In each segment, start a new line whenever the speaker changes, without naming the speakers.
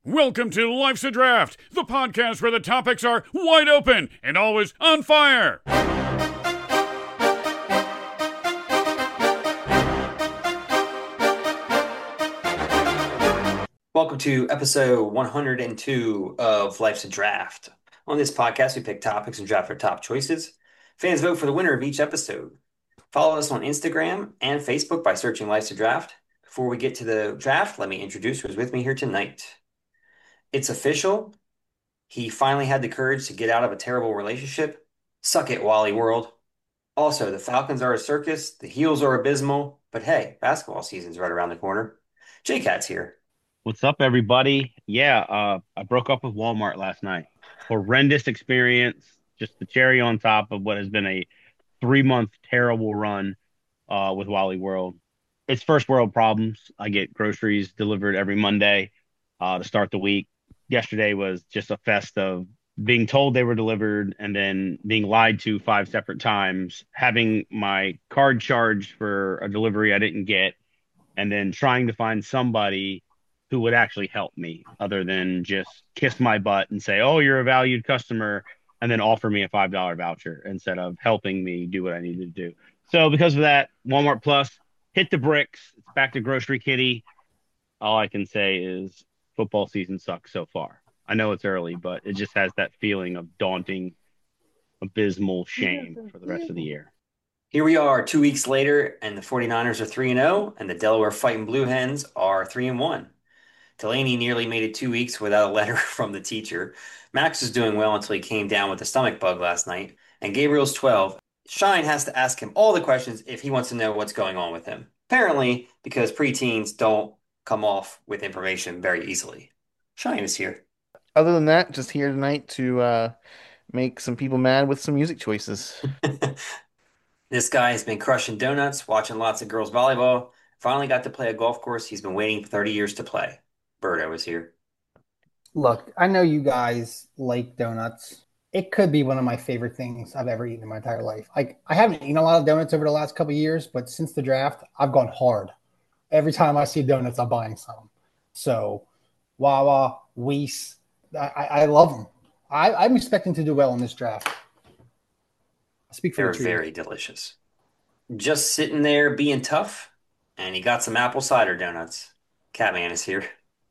Welcome to Life's a Draft, the podcast where the topics are wide open and always on fire.
Welcome to episode 102 of Life's a Draft. On this podcast, we pick topics and draft our top choices. Fans vote for the winner of each episode. Follow us on Instagram and Facebook by searching Life's a Draft. Before we get to the draft, let me introduce who's with me here tonight. It's official. He finally had the courage to get out of a terrible relationship. Suck it, Wally World. Also, the Falcons are a circus, the Heels are abysmal, but hey, basketball season's right around the corner. J-Cat's here.
What's up, everybody? I broke up with Walmart last night. Horrendous experience. Just the cherry on top of what has been a 3-month terrible run with Wally World. It's first world problems. I get groceries delivered every Monday to start the week. Yesterday was just a fest of being told they were delivered and then being lied to 5 separate times, having my card charged for a delivery I didn't get, and then trying to find somebody who would actually help me other than just kiss my butt and say, "Oh, you're a valued customer," and then offer me a $5 voucher instead of helping me do what I needed to do. So because of that, Walmart Plus hit the bricks. It's back to Grocery Kitty. All I can say is football season sucks so far. I know it's early, but it just has that feeling of daunting, abysmal shame for the rest of the year.
Here we are 2 weeks later, and the 49ers are 3-0, and the Delaware Fighting Blue Hens are 3-1. Delaney nearly made it 2 weeks without a letter from the teacher. Max was doing well until he came down with a stomach bug last night, and Gabriel's 12. Shine has to ask him all the questions if he wants to know what's going on with him. Apparently, because preteens don't come off with information very easily. Shine is here.
Other than that, just here tonight to make some people mad with some music choices.
This guy has been crushing donuts, watching lots of girls volleyball. Finally got to play a golf course he's been waiting 30 years to play. Birdo is here.
Look, I know you guys like donuts. It could be one of my favorite things I've ever eaten in my entire life. Like I haven't eaten a lot of donuts over the last couple of years, but since the draft, I've gone hard. Every time I see donuts, I'm buying some. So, Wawa, Weiss, I love them. I'm expecting to do well in this draft. I speak for
They're
the trees.
very delicious. Just sitting there being tough, and he got some apple cider donuts. Catman is here.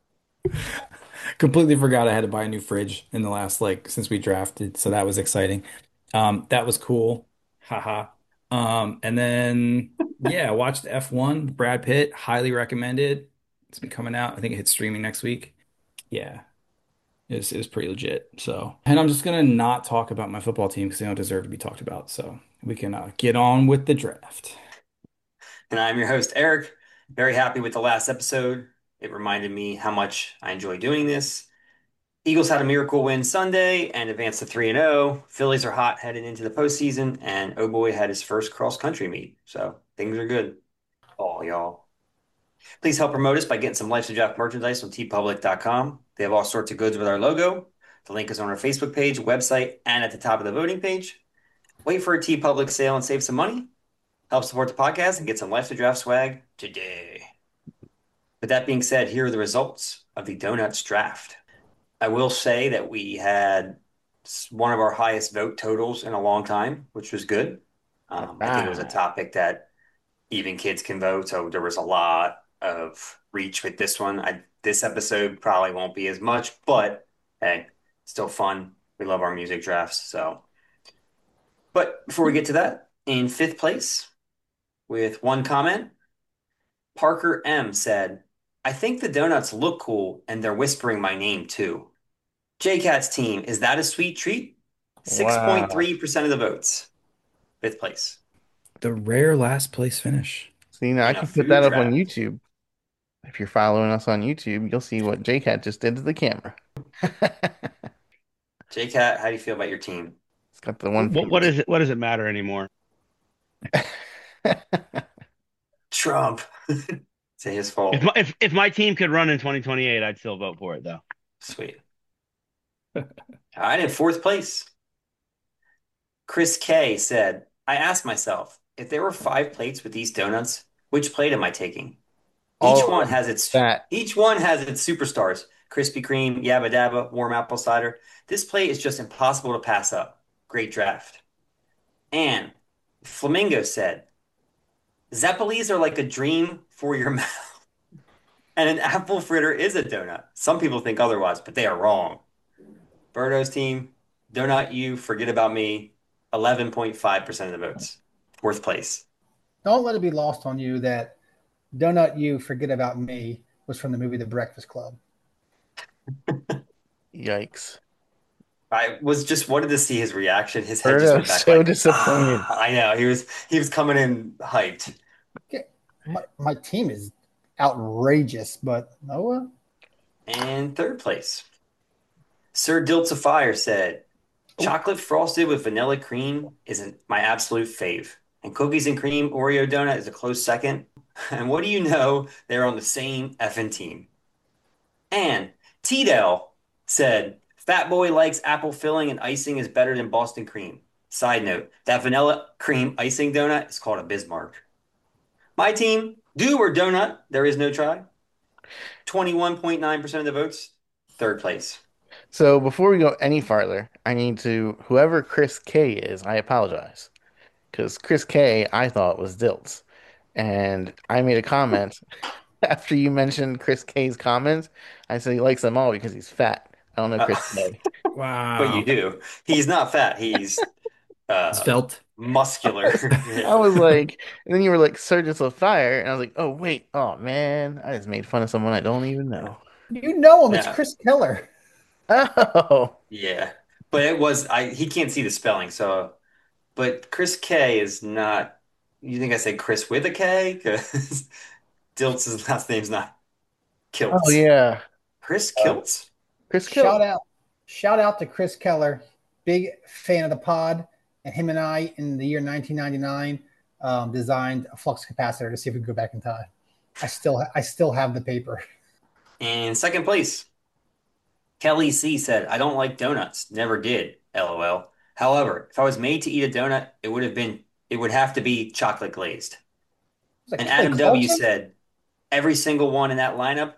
Completely forgot I had to buy a new fridge in the last since we drafted, so that was exciting. That was cool. Haha. And then yeah, watched F1, Brad Pitt, highly recommended. It's been coming out. I think it hits streaming next week. Yeah, it was pretty legit. So, and I'm just gonna not talk about my football team because they don't deserve to be talked about. So we can get on with the draft.
And I'm your host, Eric. Very happy with the last episode. It reminded me how much I enjoy doing this. Eagles had a miracle win Sunday and advanced to 3-0. Phillies are hot headed into the postseason, and oh boy had his first cross country meet. So things are good. All y'all. Please help promote us by getting some Life's a Draft merchandise on tpublic.com. They have all sorts of goods with our logo. The link is on our Facebook page, website, and at the top of the voting page. Wait for a TeePublic sale and save some money. Help support the podcast and get some Life's a Draft swag today. With that being said, here are the results of the Donuts draft. I will say that we had one of our highest vote totals in a long time, which was good. I think it was a topic that even kids can vote, so there was a lot of reach with this one. This episode probably won't be as much, but hey, still fun. We love our music drafts. But before we get to that, in fifth place, with one comment, Parker M said, "I think the donuts look cool and they're whispering my name too." J-Cat's team, is that a sweet treat?
Wow.
6.3% of the votes. Fifth place.
The rare last place finish.
See, now I
In a
can put
food
that up on
draft.
YouTube. If you're following us on YouTube, you'll see what JCat just did to the camera.
J-Cat, how do you feel about your team?
It's got the one
What
finger.
is it? What does it matter anymore?
Trump. It's his
If
fault.
my team could run in 2028, I'd still vote for it though.
Sweet. All right, in fourth place, Chris K said, "I asked myself, if there were 5 plates with these donuts, which plate am I taking? Each
All
one
of
has its
that.
each one has its superstars. Krispy Kreme, Yabba Dabba, warm apple cider. This plate is just impossible to pass up. Great draft. And Flamingo said, Zeppelis are like a dream for your mouth. And an apple fritter is a donut. Some people think otherwise, but they are wrong. Birdo's team, Donut U, Forget About Me, 11.5% of the votes. Fourth place.
Don't let it be lost on you that Donut You Forget About Me was from the movie The Breakfast Club.
Yikes.
I was just wanted to see his reaction. His head just
Birdo
went back
so
like,
disappointed.
I know. He was coming in hyped.
My team is outrageous, but Noah,
And third place. Sir Dilts of Fire said, chocolate frosted with vanilla cream isn't my absolute fave. And cookies and cream Oreo donut is a close second. And what do you know? They're on the same effing team. And T-Dell said, Fat Boy likes apple filling and icing is better than Boston cream. Side note, that vanilla cream icing donut is called a Bismarck. My team, do or donut, there is no try. 21.9% of the votes, third place.
So before we go any farther, I need to, whoever Chris K is, I apologize. Because Chris K, I thought was Dilts. And I made a comment after you mentioned Chris K's comments. I said he likes them all because he's fat. I don't know Chris K.
But you
Wow.
do. He's not fat. He's
It's felt.
muscular.
I was like, and then you were like, Surges of Fire. And I was like, oh, wait. Oh, man. I just made fun of someone I don't even know.
you know him. It's
Yeah,
Chris Keller.
Oh,
yeah. But it was he can't see the spelling, so but Chris K is not you think I said Chris with a K? Because Dilts' last name's not
oh
Kiltz.
yeah.
Chris Kiltz?
Chris
Shout
Kill.
out, shout out to Chris Keller, big fan of the pod, and him and I in the year 1999 designed a flux capacitor to see if we could go back in time. I still have the paper.
In second place, Kelly C said, I don't like donuts. Never did. LOL. However, if I was made to eat a donut, it would have to be chocolate glazed.
It's like
And
Kelly
Adam W
Clarkson.
said, every single one in that lineup,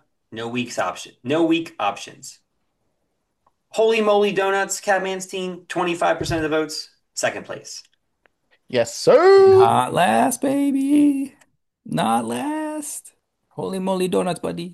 no weak options. Holy moly donuts, Catman's team, 25% of the votes, second place.
Yes, sir.
Not last, baby. Not last. Holy moly donuts, buddy.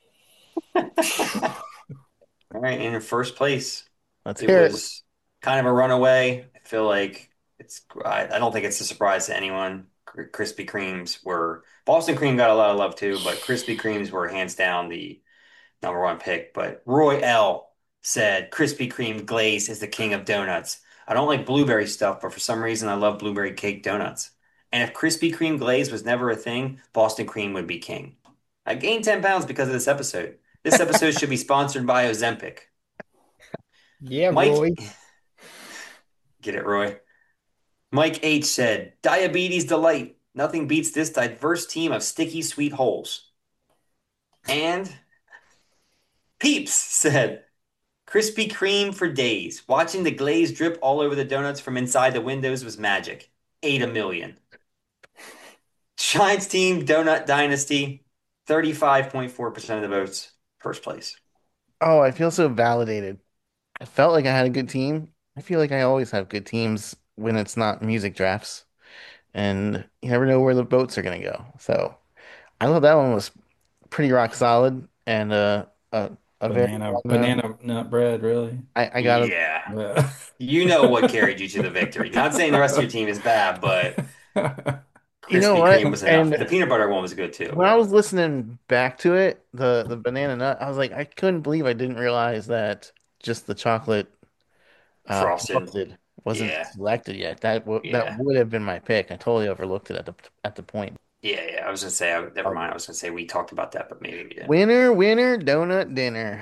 All right, and in first place,
Let's
it
hear it.
was kind of a runaway. I feel like I don't think it's a surprise to anyone. Krispy Kremes were, Boston Cream got a lot of love too, but Krispy Kremes were hands down the number one pick. But Roy L said Krispy Kreme glaze is the king of donuts. I don't like blueberry stuff, but for some reason I love blueberry cake donuts. And if Krispy Kreme glaze was never a thing, Boston Cream would be king. I gained 10 pounds because of this episode. This episode should be sponsored by Ozempic.
Yeah,
Mike,
Roy.
get it, Roy. Mike H said, Diabetes delight. Nothing beats this diverse team of sticky sweet holes. And Peeps said, Krispy Kreme for days. Watching the glaze drip all over the donuts from inside the windows was magic. 8 million. Giants team Donut Dynasty, 35.4% of the votes, first place.
Oh, I feel so validated. I felt like I had a good team. I feel like I always have good teams when it's not music drafts, and you never know where the votes are gonna go. So I thought that one was pretty rock solid and a very well known.
Banana nut bread, really?
I got
Yeah.
Yeah.
You know what carried you to the victory. Not saying the rest of your team is bad, but
you know
Krispy
what?
Kreme was enough. The
And
peanut butter one was good too,
when I
but
was listening back to it, the banana nut, I was like, I couldn't believe I didn't realize that just the chocolate
frosted.
frosted wasn't
Yeah.
selected yet. That
Yeah.
would have been my pick. I totally overlooked it at the point.
Yeah, yeah. I was gonna say, never mind. I was gonna say we talked about that, but maybe we didn't.
Winner, winner, donut dinner.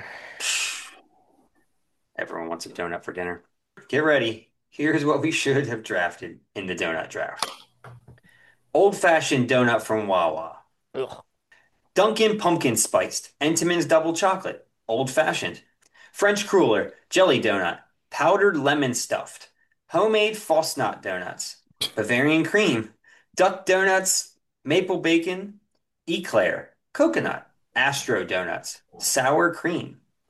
Everyone wants a donut for dinner. Get ready. Here's what we should have drafted in the donut draft. Old-fashioned donut from Wawa.
Ugh.
Dunkin' pumpkin spiced. Entenmann's double chocolate. Old-fashioned. French cruller. Jelly donut. Powdered lemon stuffed. Homemade Fosnot donuts. Bavarian cream. Duck donuts. Maple bacon. Eclair. Coconut. Astro donuts. Sour cream.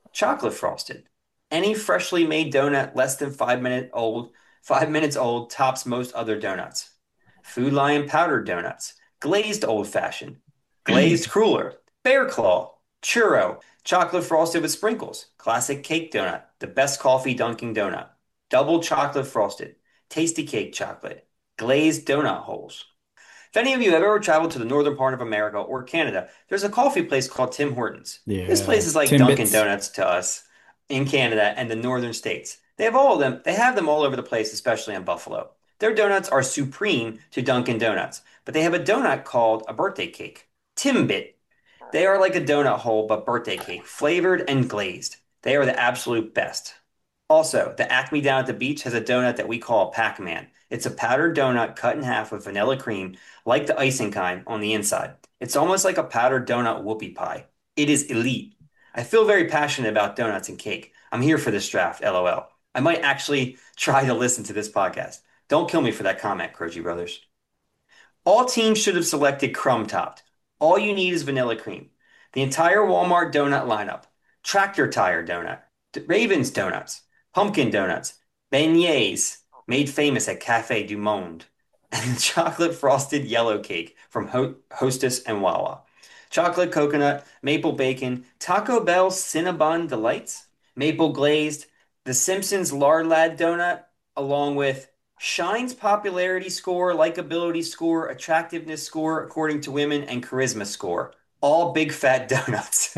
chocolate frosted. Any freshly made donut less than 5 minutes old tops most other donuts. Food Lion powdered donuts, glazed old fashioned, glazed cruller, bear claw, churro, chocolate frosted with sprinkles, classic cake donut, the best coffee dunking donut, double chocolate frosted, tasty cake chocolate, glazed donut holes. If any of you have ever traveled to the northern part of America or Canada, there's a coffee place called Tim Hortons. This
Yeah.
place is like Dunkin'
Timbits.
Donuts to us in Canada and the northern states. They have all of them. They have them all over the place, especially in Buffalo. Their donuts are supreme to Dunkin' Donuts, but they have a donut called a birthday cake, Timbit. They are like a donut hole, but birthday cake, flavored and glazed. They are the absolute best. Also, the Acme down at the beach has a donut that we call Pac-Man. It's a powdered donut cut in half with vanilla cream, like the icing kind, on the inside. It's almost like a powdered donut whoopie pie. It is elite. I feel very passionate about donuts and cake. I'm here for this draft, LOL. I might actually try to listen to this podcast. Don't kill me for that comment, Croce Brothers. All teams should have selected crumb topped. All you need is vanilla cream. The entire Walmart donut lineup, tractor tire donut, Ravens donuts, pumpkin donuts, beignets made famous at Cafe du Monde, and chocolate frosted yellow cake from Hostess and Wawa. Chocolate coconut, maple bacon, Taco Bell Cinnabon Delights, maple glazed, the Simpsons Lard Lad donut, along with Shine's popularity score, likability score, attractiveness score according to women, and charisma score. All big fat donuts.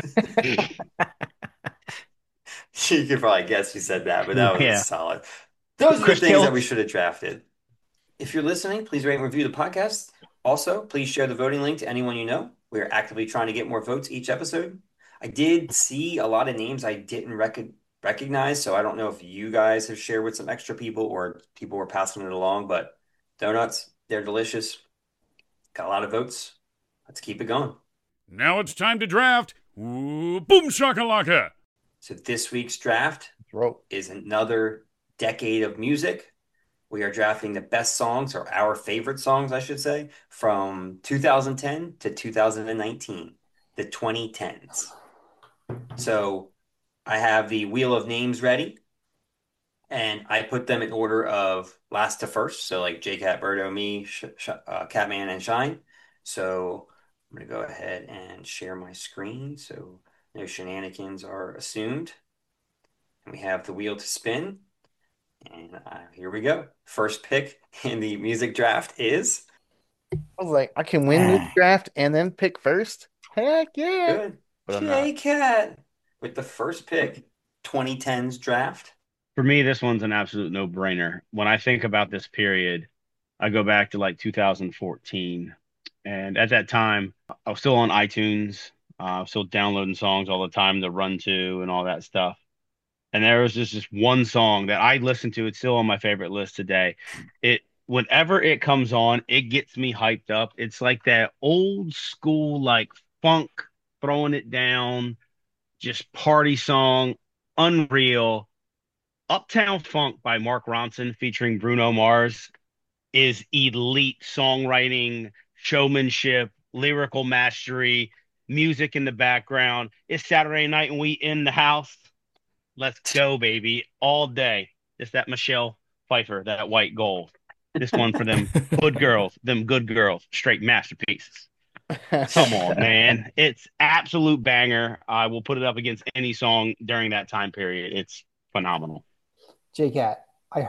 You could probably guess who said that, but that was
Yeah.
solid. Those are the
Chris
things that
Kill.
we should have drafted. If you're listening, please rate and review the podcast. Also, please share the voting link to anyone you know. We are actively trying to get more votes each episode. I did see a lot of names I didn't recognize, so I don't know if you guys have shared with some extra people or people were passing it along, but donuts, they're delicious. Got a lot of votes. Let's keep it going.
Now it's time to draft. Ooh, boom shakalaka.
So this week's draft
Throw.
is another decade of music. We are drafting the best songs, or our favorite songs, I should say, from 2010 to 2019, the 2010s. So I have the wheel of names ready, and I put them in order of last to first. So like J-Cat, Birdo, me, Catman, and Shine. So I'm going to go ahead and share my screen so no shenanigans are assumed. And we have the wheel to spin. And here we go. First pick in the music draft is
I was like, I can win this draft and then pick first. Heck yeah.
good.
But I'm not.
J-Cat with the first pick, 2010s draft.
For me, this one's an absolute no-brainer. When I think about this period, I go back to like 2014. And at that time, I was still on iTunes. I was still downloading songs all the time to run to and all that stuff. And there was just this one song that I listened to. It's still on my favorite list today. Whenever it comes on, it gets me hyped up. It's like that old school, like funk, throwing it down, just party song, unreal. Uptown Funk by Mark Ronson featuring Bruno Mars is elite songwriting, showmanship, lyrical mastery, music in the background. It's Saturday night and we in the house. Let's go, baby, all day. It's that Michelle Pfeiffer, that white gold. This one for them good girls, straight masterpieces. Come on, man. It's absolute banger. I will put it up against any song during that time period. It's phenomenal.
J-Cat,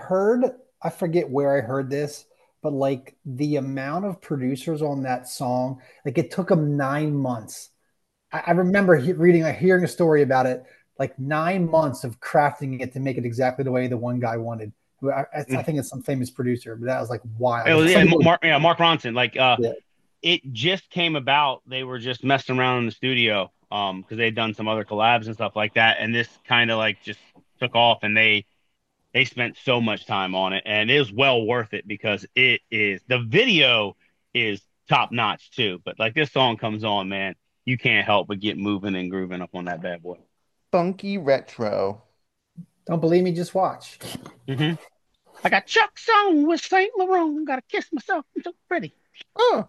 I forget where I heard this, but like the amount of producers on that song, like it took them 9 months. I remember hearing a story about it, like 9 months of crafting it to make it exactly the way the one guy wanted. I think it's some famous producer, but that was like wild.
It was,
Some people-
Mark Ronson. Like,
Yeah.
it just came about. They were just messing around in the studio, because they'd done some other collabs and stuff like that, and this kind of like just took off, and they spent so much time on it, and it was well worth it because the video is top notch too. But like this song comes on, man, you can't help but get moving and grooving up on that bad boy.
Funky retro.
Don't believe me? Just watch.
Mm-hmm. I got Chuck's on with Saint Laurent. Gotta kiss myself. I'm so pretty.
Oh,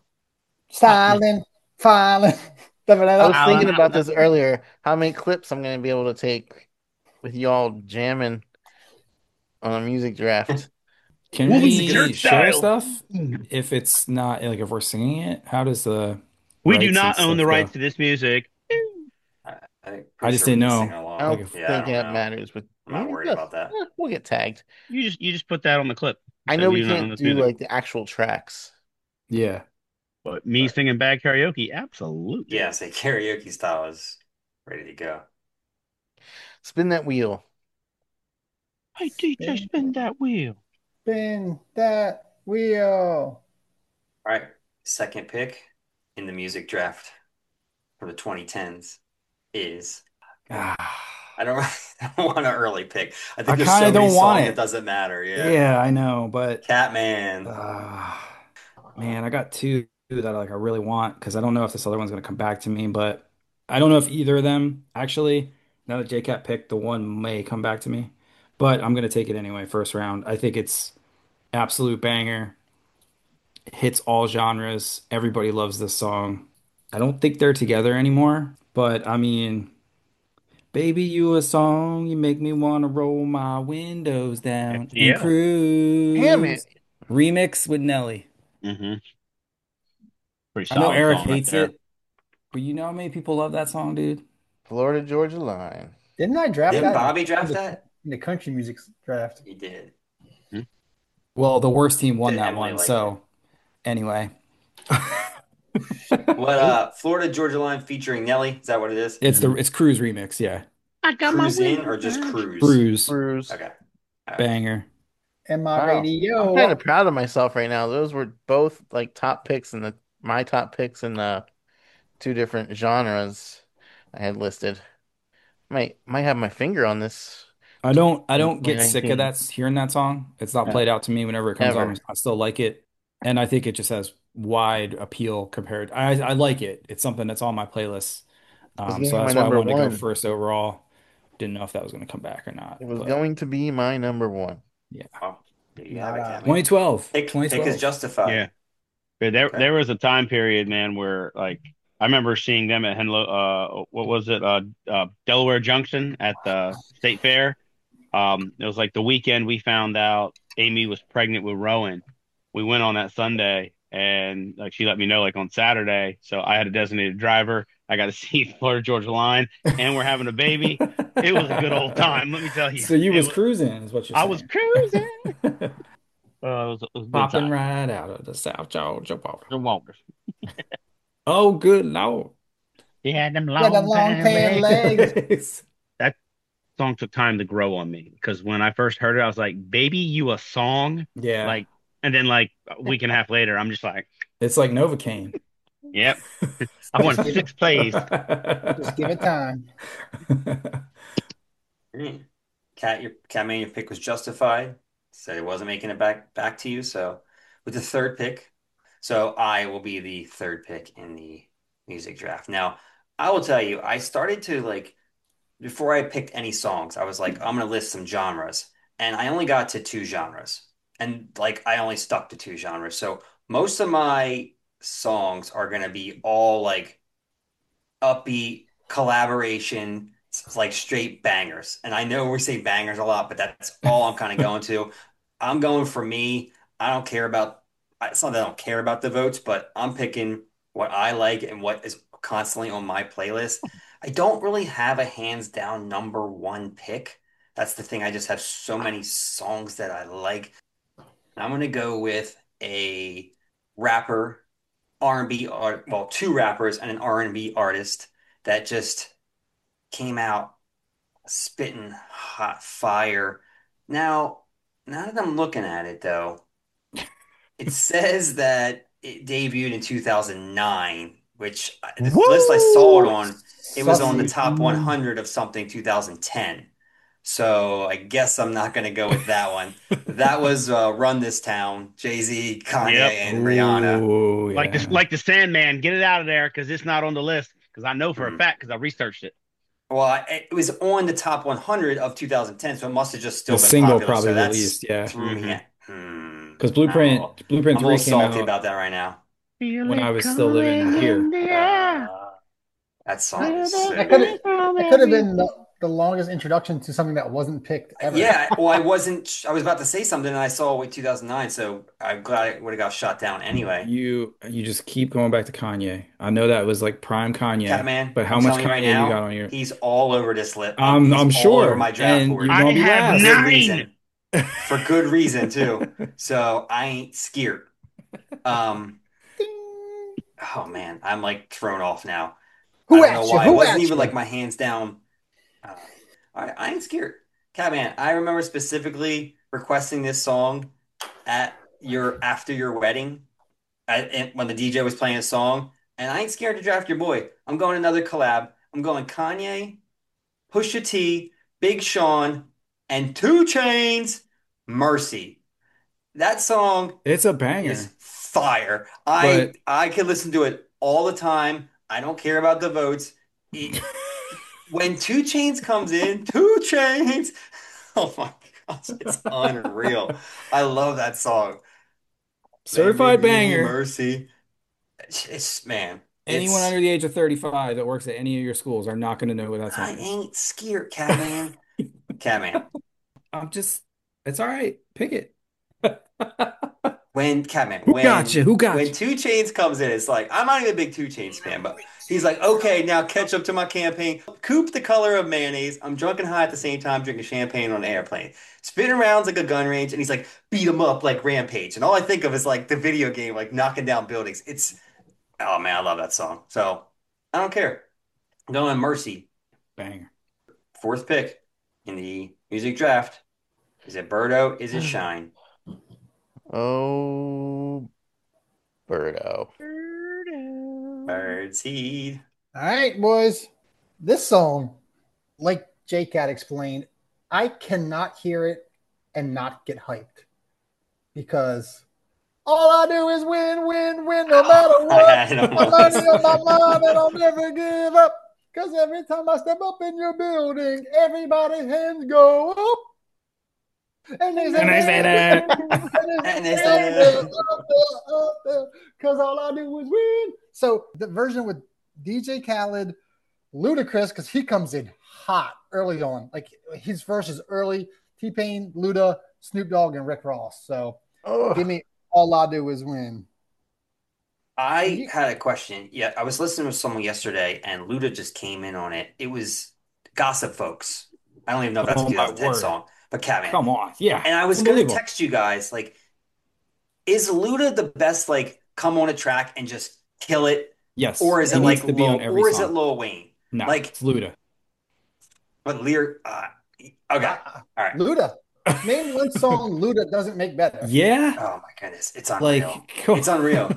Filing.
I was thinking about this earlier. How many clips I'm going to be able to take with y'all jamming on a music draft.
Can
Welcome to
we
Church
share
Style.
stuff if it's not like if we're singing it? How does the
We do
rights and
not own the
stuff go?
rights to this music.
I'm
I
pretty
just
sure we
didn't
can sing
know.
I
along.
Like
don't
if
Yeah, I
think
don't
that
know.
matters, but
I'm not worried about that.
we'll get tagged.
You just put that on the clip.
I
So
know
we
we
do not own
can't
this
do
music.
like the actual tracks.
yeah.
But me
But
singing bad karaoke, absolutely.
yeah, say karaoke style is ready to go.
Spin that wheel.
Hey DJ, spin that wheel.
Spin that wheel.
All right, second pick in the music draft for the 2010s is
Ah,
I don't I don't want an early pick. I
I
think there's
kind
so
of
many
don't want
songs it
it.
doesn't matter. Yeah.
Yeah, I know, but
Catman.
uh, man, I got two that like I really want because I don't know if this other one's gonna come back to me, but I don't know if either of them actually. Now that JCat picked, the one may come back to me, but I'm gonna take it anyway. First round, I think it's absolute banger. Hits all genres. Everybody loves this song. I don't think they're together anymore, but I mean, baby, you a song, you make me wanna roll my windows down and
FGL.
Damn it.
cruise. Remix with Nelly.
Mm-hmm. Pretty
I know
solid
Eric
song right
hates
there.
it, but you know how many people love that song, dude?
Florida Georgia line.
Didn't I draft
Didn't
that
Bobby
in
draft
the,
that?
in the country music draft?
He did.
Mhm.
Well, the worst team won
Did
that
Emily
one,
like it?
so anyway.
What
Nope.
Florida Georgia Line featuring Nelly? Is that what it is?
Mhm.
It's Cruise remix, yeah.
I got my
Cruise in
window
or just
down.
cruise?
Cruise,
Bruce.
Okay. All right.
banger.
And my
Wow. I'm kind of
radio.
proud of myself right now. Those were both like top picks in the my top picks in the two different genres I had listed. Might have my finger on this
I
in
don't get sick of
2019.
that hearing that song. It's not
No,
played out to me whenever it comes on.
never.
I still like it. And I think it just has wide appeal compared. I like it. It's something that's on my playlist.
It was
So
getting my
that's why I
number
wanted to go
one.
first overall. Didn't know if that was going to come back or not.
It was
But
going to be my number one.
yeah.
Oh, there you have
Not
it,
on
Cammy.
me.
2012.
Pick is
2012.
justified.
Yeah. But there
Okay.
there was a time period, man, where like I remember seeing them at Henlo what was it? Delaware Junction at the State Fair. It was like the weekend we found out Amy was pregnant with Rowan. We went on that Sunday and like she let me know like on Saturday. So I had a designated driver. I got to see Florida Georgia Line and we're having a baby. It was a good old time, let me tell you.
So you
It
was
was
cruising, is what you're
I was
saying.
cruising. It was a good
Popping
time.
right out of the South Georgia water.
The Walters.
Oh, good Lord.
He had them
Yeah, the
long
long
tan
tan
legs.
legs.
That song took time to grow on me because when I first heard it, I was like, "Baby, you a song?"
Yeah.
Like, and then like a week and a half later, I'm just like,
It's like Novocaine.
"Yep, I won
Just give it,
6th place."
just give it time.
Catman, your pick was justified. Said it wasn't making it back to you. So with the third pick, so I will be the third pick in the music draft. Now, I will tell you, I started to like before I picked any songs, I was like, I'm gonna list some genres, and I only got to two genres, and like I only stuck to two genres. So most of my songs are gonna be all like upbeat collaboration, like straight bangers. And I know we say bangers a lot, but that's all I'm kind of going to. I'm going for me. I don't care about, it's not that I don't care about the votes, but I'm picking what I like and what is constantly on my playlist. I don't really have a hands down number one pick. That's the thing. I just have so many songs that I like. I'm going to go with a rapper R&B art, well, two rappers and an R&B artist that just came out spitting hot fire. Now, now that I'm looking at it though, it says that it debuted in 2009, which the list I saw it
Woo!
on, it was on the
Sussy.
top 100 of something 2010. So I guess I'm not going to go with that one. That was Run This Town, Jay-Z, Kanye,
Yep,
and Rihanna.
Oh,
like this,
yeah.
like the Sandman. Get it out of there because it's not on the list. Because I know for a
Hmm.
fact because I researched it.
Well, it was on the top 100 of 2010, so it must have just
The
still been
single
popular.
probably
So that's
released, yeah.
threw me
Hmm.
in.
Because
I'm
Blueprint
a little
3 came
salty
out
about that right now.
Feel
when I
it
was still living
coming in
here.
the air.
That song is
Feel the
so
That could
heat
good.
have
from
that could have
every.
been the longest introduction to something that wasn't picked ever.
Yeah, well, I wasn't. I was about to say something, and I saw with 2009, so I'm glad it would have got shot down anyway.
You just keep going back to Kanye. I know that was like prime Kanye,
Catman,
but how
I'm
much
telling you right
Kanye you got
now,
on your?
he's all over this list. He's
I'm
all over
sure,
my draft
and
board
you're
I
gonna be
have
for
last.
good
9.
reason. For good reason too. So I ain't scared. Um,
Ding.
oh man, I'm like thrown off now. I
Who
don't know
at you?
why. It
Who
wasn't
at
even
you?
like my hands down. Uh, I ain't scared. Catman, I remember specifically requesting this song at your after your wedding when the DJ was playing a song, and I ain't scared to draft your boy. I'm going another collab. I'm going Kanye, Pusha T, Big Sean, and 2 Chainz, Mercy. That song
It's a
is
banger,
fire.
but
I can listen to it all the time. I don't care about the votes. When 2 Chainz comes in, 2 Chainz. Oh my gosh, it's unreal. I love that song.
certified
Lamborghini
banger.
Mercy. It's man,
Anyone
it's
under the age of 35 that works at any of your schools are not going to know what that
I
song is.
ain't scared, Catman. Catman.
I'm just, it's all right. Pick it.
When Catman,
Who got you? Who got
when
you?
2 Chainz comes in, it's like I'm not even a big 2 Chainz fan, but he's like, okay, now catch up to my campaign. Coop the color of mayonnaise. I'm drunk and high at the same time, drinking champagne on an airplane. Spinning around like a gun range, and he's like, beat him up like Rampage. And all I think of is like the video game, like knocking down buildings. It's oh man, I love that song. So I don't care. I'm going Mercy.
Banger.
Fourth pick in the music draft. Is it Birdo? Is it Shine?
Oh, Birdo.
Birdseed.
All right, boys. This song, like J-Cat explained, I cannot hear it and not get hyped because all I do is win, win, win, no matter what.
I had
I'm learning on my mind and I'll never give up. Because every time I step up in your building, everybody's hands go up. And they say,
And I say that.
And they say
because all I do is win. So the version with DJ Khaled, Ludacris, because he comes in hot early on. Like his verse is early. T-Pain, Luda, Snoop Dogg, and Rick Ross. So give me all I do is win.
I had a question. Yeah, I was listening to someone yesterday, and Luda just came in on it. It was Gossip Folks. I don't even know if that's a
Oh, my
2010
word.
song, but Catman.
Come on. Yeah.
And I was going to
Unbelievable.
text you guys, like, is Luda the best, like, come on a track and just kill it?
Yes.
Or is
He
it
needs
like
to be on every
or is it
song.
Lil Wayne?
No,
Like,
it's Luda.
but lyric, okay, all right.
Luda. Name one song Luda doesn't make better.
Yeah.
Oh my goodness, it's unreal.
Like, come
It's unreal.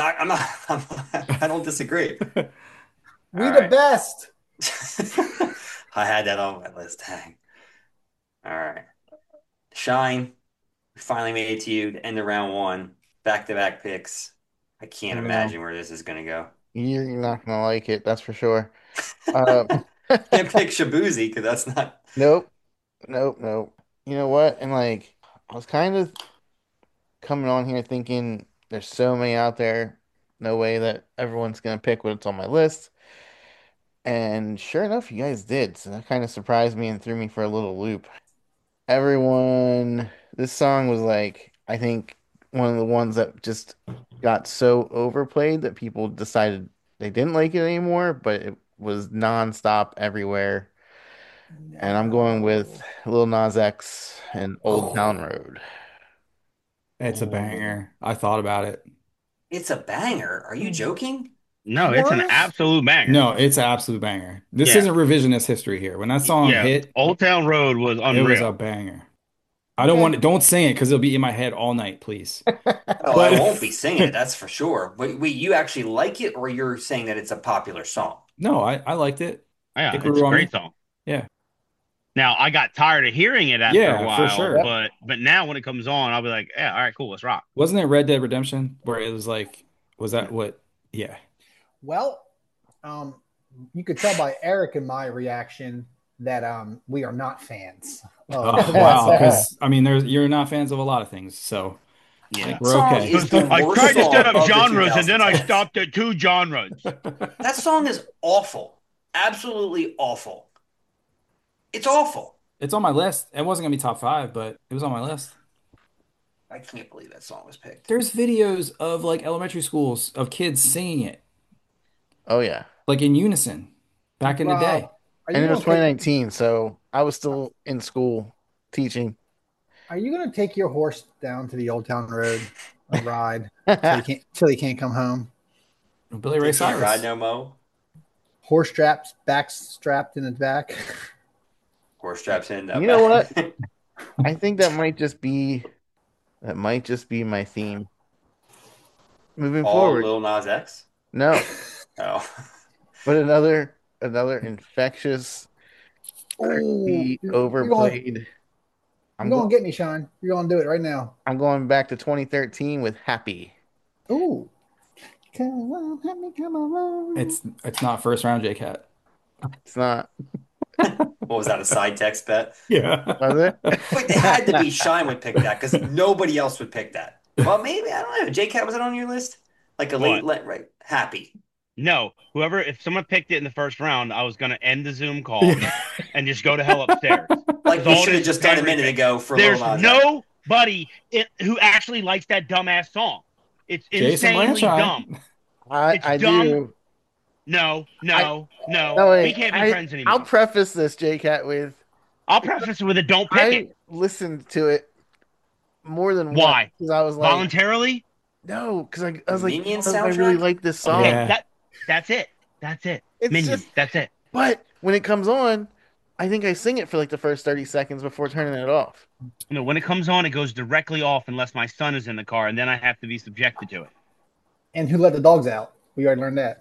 I don't disagree.
We
All
the
right.
best.
I had that on my list. Dang. All right. Shine. We finally made it to you to end of round one. Back-to-back picks. I can't
I know.
imagine where this is going to go.
You're not gonna like it, that's for sure.
Can't pick Shabuzi because that's not.
Nope, nope. You know what? And like, I was kind of coming on here thinking there's so many out there, no way that everyone's gonna pick what's on my list. And sure enough, you guys did. So that kind of surprised me and threw me for a little loop. Everyone, this song was like, I think one of the ones that just got so overplayed that people decided they didn't like it anymore, but it was nonstop everywhere. And I'm going with Lil Nas X and Old Town Road.
It's a banger. I thought about it.
It's a banger. Are you joking?
No, it's an
What?
absolute banger.
No, it's an absolute banger. This
Yeah.
isn't revisionist history here. When that song
Yeah,
hit,
Old Town Road was
it was a
unreal.
banger. I don't want it. Don't sing it because it'll be in my head all night, please.
Oh,
But-
I won't be singing it, that's for sure. But wait, you actually like it, or you're saying that it's a popular song?
No, I liked it.
Yeah,
It
it's
grew
a
on
great
me.
song.
Yeah.
Now I got tired of hearing it after
Yeah,
a
for
while,
sure.
but now when it comes on, I'll be like, yeah, all right, cool, let's rock.
Wasn't it Red Dead Redemption where it was like, was that what? Yeah.
Well, you could tell by Eric and my reaction that we are not fans.
Oh, wow. Because I mean, you're not fans of a lot of things, so I
Yeah.
think we're
Song
okay.
is the
I
worst
tried to
song
set up
of the
genres and then I
2010s.
stopped at 2 genres.
That song is awful. Absolutely awful. It's awful.
It's on my list. It wasn't gonna be top five, but it was on my list.
I can't believe that song was picked.
There's videos of like elementary schools of kids singing it,
Oh yeah.
like in unison, back in the
Rob,
day.
are
And
you
it was
gonna take
2019, so I was still in school teaching.
are you gonna take your horse down to the Old Town Road and ride till he can't come home?
Billy Ray
They can't ride
Cyrus.
no mo.
Horse straps, back strapped in his back.
Horse straps in. No
You know what?
back.
I think that might just be my theme moving
All
forward.
Lil Nas X.
No,
Oh,
but another infectious,
Oh,
crappy,
you're going,
overplayed.
you're
I'm
going
going.
to get me, Sean. You're going to do it right now.
I'm going back to 2013 with Happy.
Ooh, come on, let me come on.
It's not first round, J Cat.
It's not,
what was that? A side text bet?
Yeah.
was it?
But it had to be Shine would pick that because nobody else would pick that. Well, maybe I don't know. J-Cat, was it on your list? Like a
What?
right? Happy.
No, if someone picked it in the first round, I was going to end the Zoom call
Yeah.
and just go to hell upstairs.
Like
Because
we
all
should
it
have
is
just done a minute
everything.
ago for
There's
Lil Nas X.
nobody who actually likes that dumbass song. It's
Jason
insanely
Blanchard.
dumb. It's
I
dumb.
do.
No.
No,
We
wait.
can't be friends
I'll
anymore.
preface this, JCat, with
I'll preface it with a don't pick
I
it.
listened to it more than once
Why?
because I was like,
Voluntarily?
no, because I was
The
like,
Minions
I really
soundtrack?
like this
Okay,
song.
Yeah.
that's it. That's it.
It's
Minions.
just,
That's it.
but when it comes on, I think I sing it for like the first 30 seconds before turning it off.
When it comes on, it goes directly off unless my son is in the car, and then I have to be subjected to it.
And who let the dogs out? We already learned that.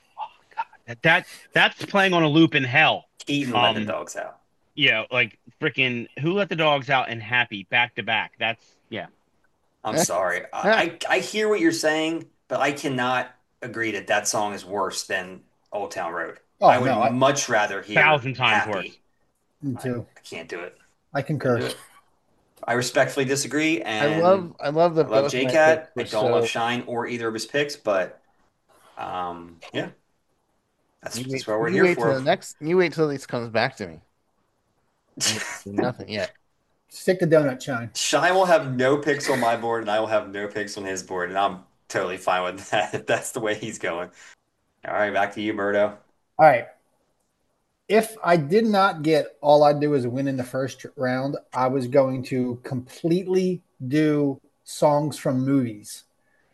That's playing on a loop in hell.
Keaton let the dogs out.
Yeah, like freaking Who Let the Dogs Out and Happy back to back. That's yeah.
I'm sorry. I hear what you're saying, but I cannot agree that that song is worse than Old Town Road.
Oh,
I would
no,
much rather hear
1,000 times
Happy.
worse.
Me too.
I can't do it.
I concur.
Can't do it. I respectfly disagree, and
I love that
I love
both my
J-Cat. I
picks
don't
were
love
so.
Shine or either of his picks, but yeah, that's what we're
You
here
wait till
for.
the next. You wait till this comes back to me. Nothing yet.
Stick to donut, Shine.
Shine will have no picks on my board, and I will have no picks on his board, and I'm totally fine with that if that's the way he's going. All right, back to you, Murdo.
All right. If I did not get All I Do Is Win in the first round, I was going to completely do songs from movies.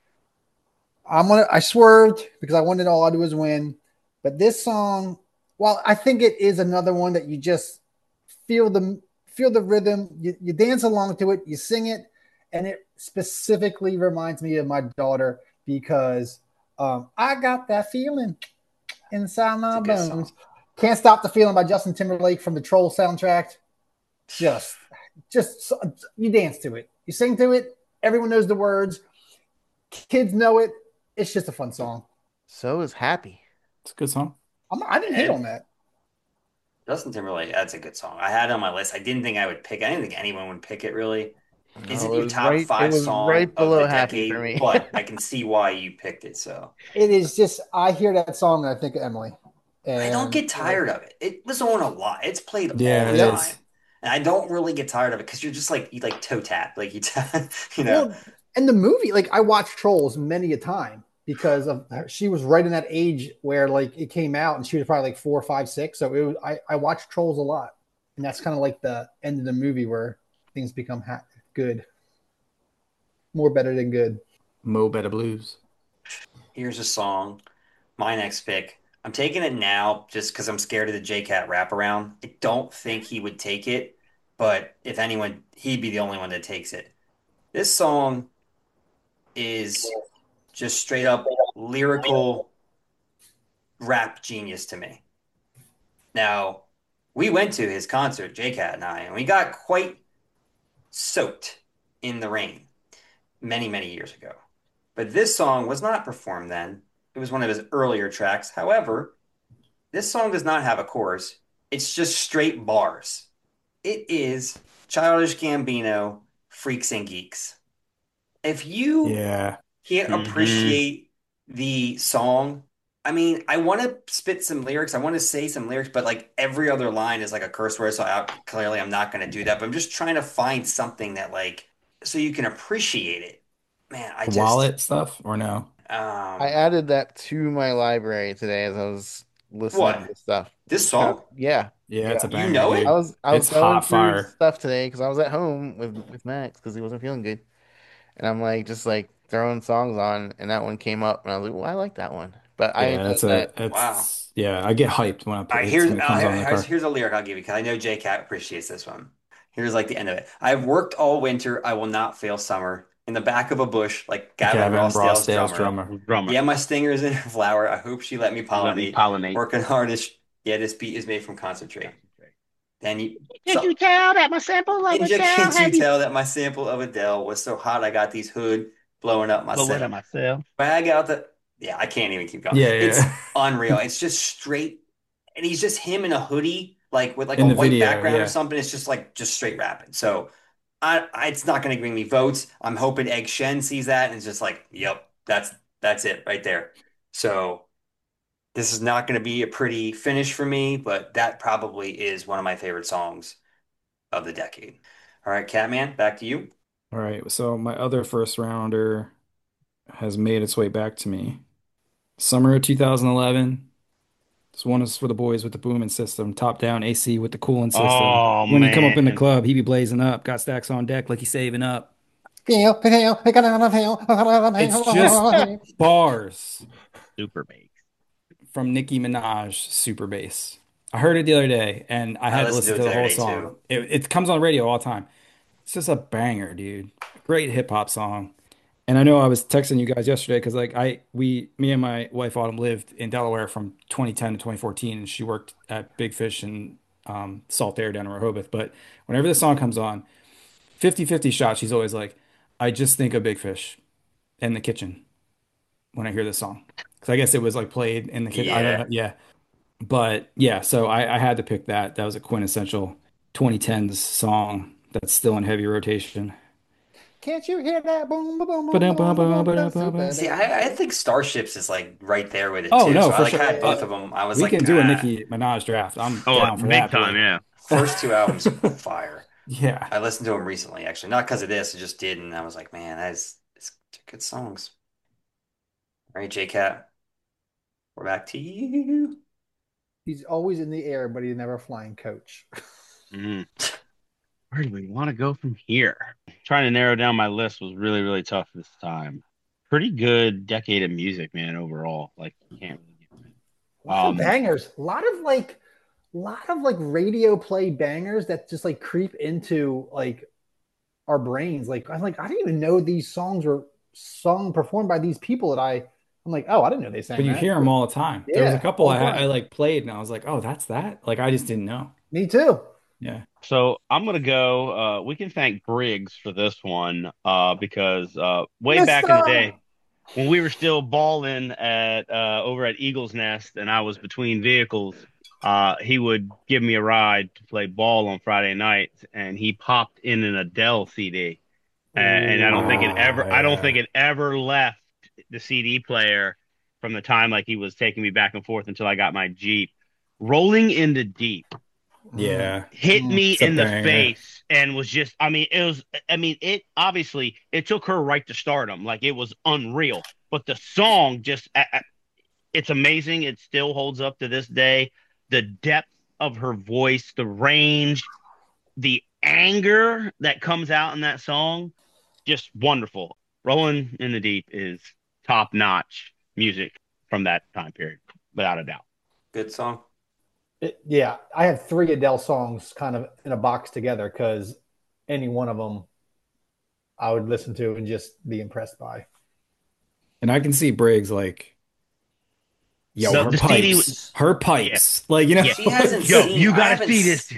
I swerved because I wanted All I Do Is Win, but this song, well, I think it is another one that you just feel the rhythm, you dance along to it, you sing it, and it specifically reminds me of my daughter because I got that feeling inside my
It's a good
bones.
song.
Can't Stop the Feeling by Justin Timberlake from the Troll soundtrack. Just you dance to it. You sing to it. Everyone knows the words. Kids know it. It's just a fun song.
So is Happy.
It's a good song.
I didn't hate on that.
Justin Timberlake, that's a good song. I had it on my list. I didn't think I would pick. I didn't think anyone would pick it really. Is
No,
it your top
it
five
was
song
right
of
below
the
Happy for
decade?
me.
But I can see why you picked it. So
It is just I hear that song and I think of Emily. And
I don't get tired of it. It was on a lot. It's played
Yeah,
all
it
the
is.
time, and I don't really get tired of it because you're just like you like toe tap, like you tap,
Well, and the movie, like I watched Trolls many a time because of she was right in that age where like it came out and she was probably like 4, 5, 6. So it was I watched Trolls a lot, and that's kind of like the end of the movie where things become good, more better than good.
Mo Better Blues.
Here's a song. My next pick. I'm taking it now just because I'm scared of the J-Cat wraparound. I don't think he would take it, but if anyone, he'd be the only one that takes it. This song is just straight up lyrical rap genius to me. Now, we went to his concert, J-Cat and I, and we got quite soaked in the rain many, many years ago. But this song was not performed then. It was one of his earlier tracks. However, this song does not have a chorus. It's just straight bars. It is Childish Gambino, Freaks and Geeks. If you
Yeah.
can't
Mhm.
appreciate the song, I mean, I want to spit some lyrics. I want to say some lyrics, but like every other line is like a curse word. So clearly I'm not going to do that. But I'm just trying to find something that like, so you can appreciate it. Man, I just,
Wallet stuff or no?
I
um,
added that to my library today as I was listening
what?
to stuff.
This
Just kind of,
song?
yeah.
Yeah, it's
Yeah.
a
You
banger,
know
I
it?
dude.
was I was
It's
going
hot
through
fire.
stuff today because I was at home with Max because he wasn't feeling good, and I'm like just like throwing songs on, and that one came up, and I was like, well, I like that one, but I
Yeah,
know that.
Wow.
it's yeah, I get hyped when I
All right,
it's when it comes on in the car.
here's a lyric I'll give you because I know J Cat appreciates this one. Here's like the end of it. I've worked all winter, I will not fail summer. In the back of a bush, like Gavin
Gavin
Rossdale's
Rossdale's
drummer.
drummer.
Drummer,
Yeah, my stinger's in a flower. I hope she let me
you let me
pollinate.
pollinate.
Working hard is yeah, this beat is made from concentrate. Then you
Can't you
so
tell that my sample of
Ninja,
Adele
can't you
had you
tell that my sample of Adele was so hot I got these hood blowing up my
blowing at
cell?
myself?
Bag out the yeah, I can't even keep going.
Yeah,
It's
yeah.
unreal. It's just straight, and he's just him in a hoodie, like with like a
In the
white
video,
background or
yeah.
something. It's just like just straight rapping. So it's not going to bring me votes. I'm hoping Egg Shen sees that and is just like, yep, that's it right there. So this is not going to be a pretty finish for me, but that probably is one of my favorite songs of the decade. All right, Catman, back to you.
All right. So my other first rounder has made its way back to me. Summer of 2011. This one is for the boys with the booming system, top down AC with the cooling system.
Oh
When he come up in the
man,
club, he be blazing up, got stacks on deck like he's saving up.
Feel, feel,
It's just bars
super bass.
from Nicki Minaj, super bass. I heard it the other day and I
I
had to
listened to
listen
it
to
the
the
other
whole
day
song.
too.
It comes on radio all the time. It's just a banger, dude. Great hip hop song. And I know I was texting you guys yesterday because like me and my wife Autumn lived in Delaware from 2010 to 2014, and she worked at Big Fish and Salt Air down in Rehoboth. But whenever the song comes on, 50-50 shot, she's always like, I just think of Big Fish in the kitchen when I hear this song. Because I guess it was like played in the kitchen. I don't
Yeah.
know. Yeah. But yeah, so I had to pick that. That was a quintessential 2010s song that's still in heavy rotation.
Can't you hear that? Boom, boom, boom, boom, boom, boom, boom, that's
Ba-dum-ba-ba-ba-ba-ba.
super
See,
bass.
I think Starships is like right there with it
Oh
too.
no,
So I
for
like
sure.
had both of them. I was
We
like,
can do a Nicki Minaj draft. I'm
Oh,
down for
big
that,
time,
boy.
yeah.
first two albums fire.
Yeah.
I listened to them recently, actually, not because of this. I just did, and I was like, man, it's good songs. All right, J Cat, we're back to you.
He's always in the air, but he's never a flying coach.
Mm. Where do we want to go from here? Trying to narrow down my list was really, really tough this time. Pretty good decade of music, man, overall. Like, you can't really get
A
it.
lot of bangers. A lot of like radio play bangers that just like creep into like our brains. Like I didn't even know these songs were sung performed by these people that I'm like, oh, I didn't know they
But
sang
you
that.
hear them all the time. There was a
Yeah,
couple
all the
I
time.
like played and I was like, oh, that's that? Like I just didn't know.
Me too.
Yeah.
So I'm gonna go. We can thank Briggs for this one, because way back in the
Mister.
day, when we were still balling at over at Eagles Nest, and I was between vehicles, he would give me a ride to play ball on Friday nights, and he popped in an Adele CD, and
Oh,
I don't think
yeah.
it ever left the CD player from the time like he was taking me back and forth until I got my Jeep. Rolling in the Deep
Mm,
Yeah.
hit
mm.
me
It's a
in the
banger.
face and was just, it obviously it took her right to stardom. Like it was unreal. But the song just it's amazing. It still holds up to this day. The depth of her voice, the range, the anger that comes out in that song, just wonderful. Rolling in the Deep is top notch music from that time period, without a doubt.
Good song.
Yeah, I have three Adele songs kind of in a box together because any one of them I would listen to and just be impressed by.
And I can see Briggs like, yo,
See,
The CD,
her
yeah,
pipes. Like, you know,
yeah.
she hasn't
Yo,
seen.
you
I
gotta
haven't.
see this.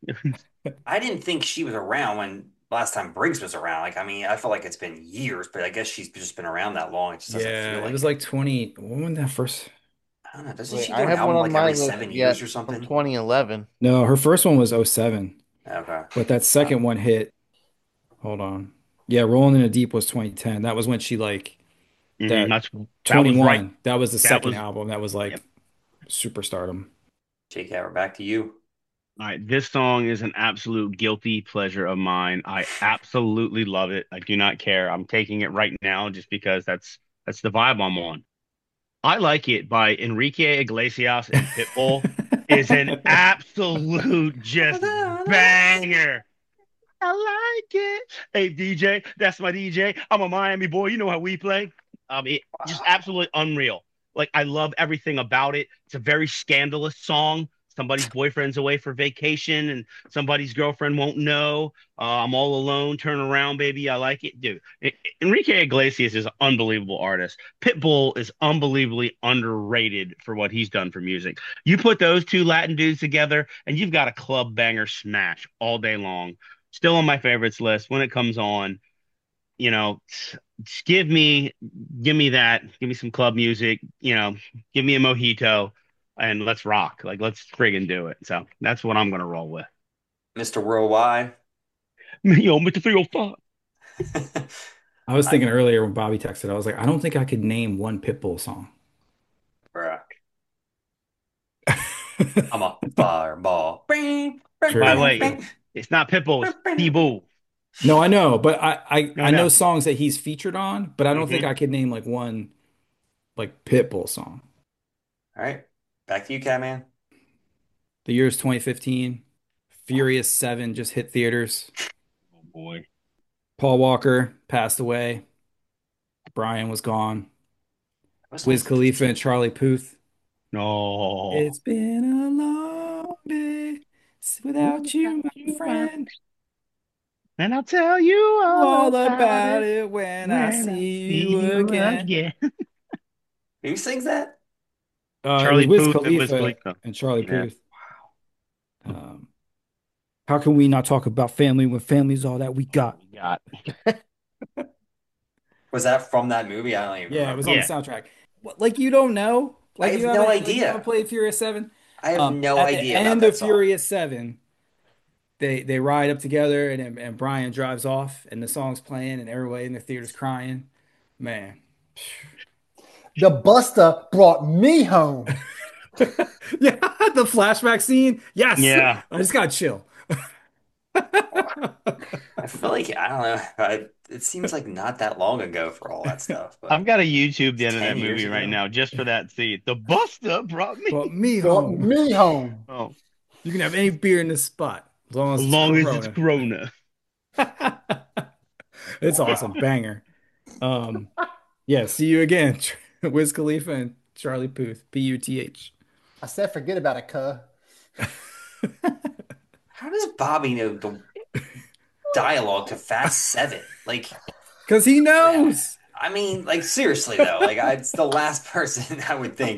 I didn't think she was around when last time Briggs was around. Like, I mean, I feel like it's been years, but I guess she's just been around that long. It just doesn't
yeah,
feel
it
like
was
it.
like 20. When that first?
I don't know. Doesn't
Wait,
she
I
do an
have one
album
on
like
my
every
list
7 years
yet
or
from
something?
2011.
No, her first one was '07,
Okay.
but that
Uh,
second one hit. Hold on. Yeah, Rolling in the Deep was 2010. That was when she like
Mhm.
That
That was right.
21. That was the
That
second
was
album. That was like
yep.
superstardom.
Jake, we're back to you.
All right. This song is an absolute guilty pleasure of mine. I absolutely love it. I do not care. I'm taking it right now just because that's the vibe I'm on. I Like It by Enrique Iglesias and Pitbull is an absolute just banger. I like it. Hey DJ, that's my DJ. I'm a Miami boy. You know how we play. It just absolutely unreal. Like I love everything about it. It's a very scandalous song. Somebody's boyfriend's away for vacation and somebody's girlfriend won't know. I'm all alone. Turn around, baby. I like it, dude. Enrique Iglesias is an unbelievable artist. Pitbull is unbelievably underrated for what he's done for music. You put those two Latin dudes together, and you've got a club banger smash all day long. Still on my favorites list when it comes on. You know, just give me that. Give me some club music. Give me a mojito, and let's rock. Like let's friggin' do it. So that's what I'm gonna roll with.
Mr. Worldwide.
Yo, Mr. 305.
I was thinking earlier when Bobby texted, I was like, I don't think I could name one Pitbull song.
Bruh. I'm a fireball.
True.
By the way, it's not Pitbull, it's T-Bull.
No, I know, but I
No,
know
no.
songs that he's featured on, but I don't think
Mhm.
I could name like one like Pitbull song.
All right. Back to you, Catman.
The year is 2015. Furious 7 just hit theaters.
Oh boy.
Paul Walker passed away. Brian was gone.
What's
Wiz Khalifa
2015?
and Charlie Puth.
No.
It's been a long day without you, my friend.
And I'll tell you all
All
about
about
it
it when I
when I
see
see
you
you
again.
again.
Who sings that?
It was
Charlie
Wiz
Puth and Wiz
Khalifa
Khalifa.
and Charlie
Yeah.
Puth. Um, how can we not talk about family when family's all that we got?
We got.
Was that from that movie? I don't even
Yeah, it was on
remember.
the
Yeah.
soundtrack. What, like you don't know?
I
Like
have no
you haven't
idea.
played Furious 7?
I have no
At the
idea about
end
that
of
song.
Furious 7, they ride up together and Brian drives off and the song's playing and everybody in the theater's crying. Man.
The Buster brought me home.
Yeah, the flashback scene. Yes.
Yeah.
I just got chill.
I feel like I don't know. It seems like not that long ago for all that stuff, but
I've got to YouTube the end of
10
that
years
movie right
ago.
now just for that scene. The Buster brought me.
Brought me
Brought
home.
me home.
Oh,
You can have any beer in this spot as long
as
as
long as
it's
it's Corona.
Corona. It's awesome. Banger. Yeah, see you again. Wiz Khalifa and Charlie Puth. Puth.
I said forget about it, cuh.
How does Bobby know the dialogue to Fast Seven? Like,
Because he knows.
I mean, like seriously though, it's the last person I would think.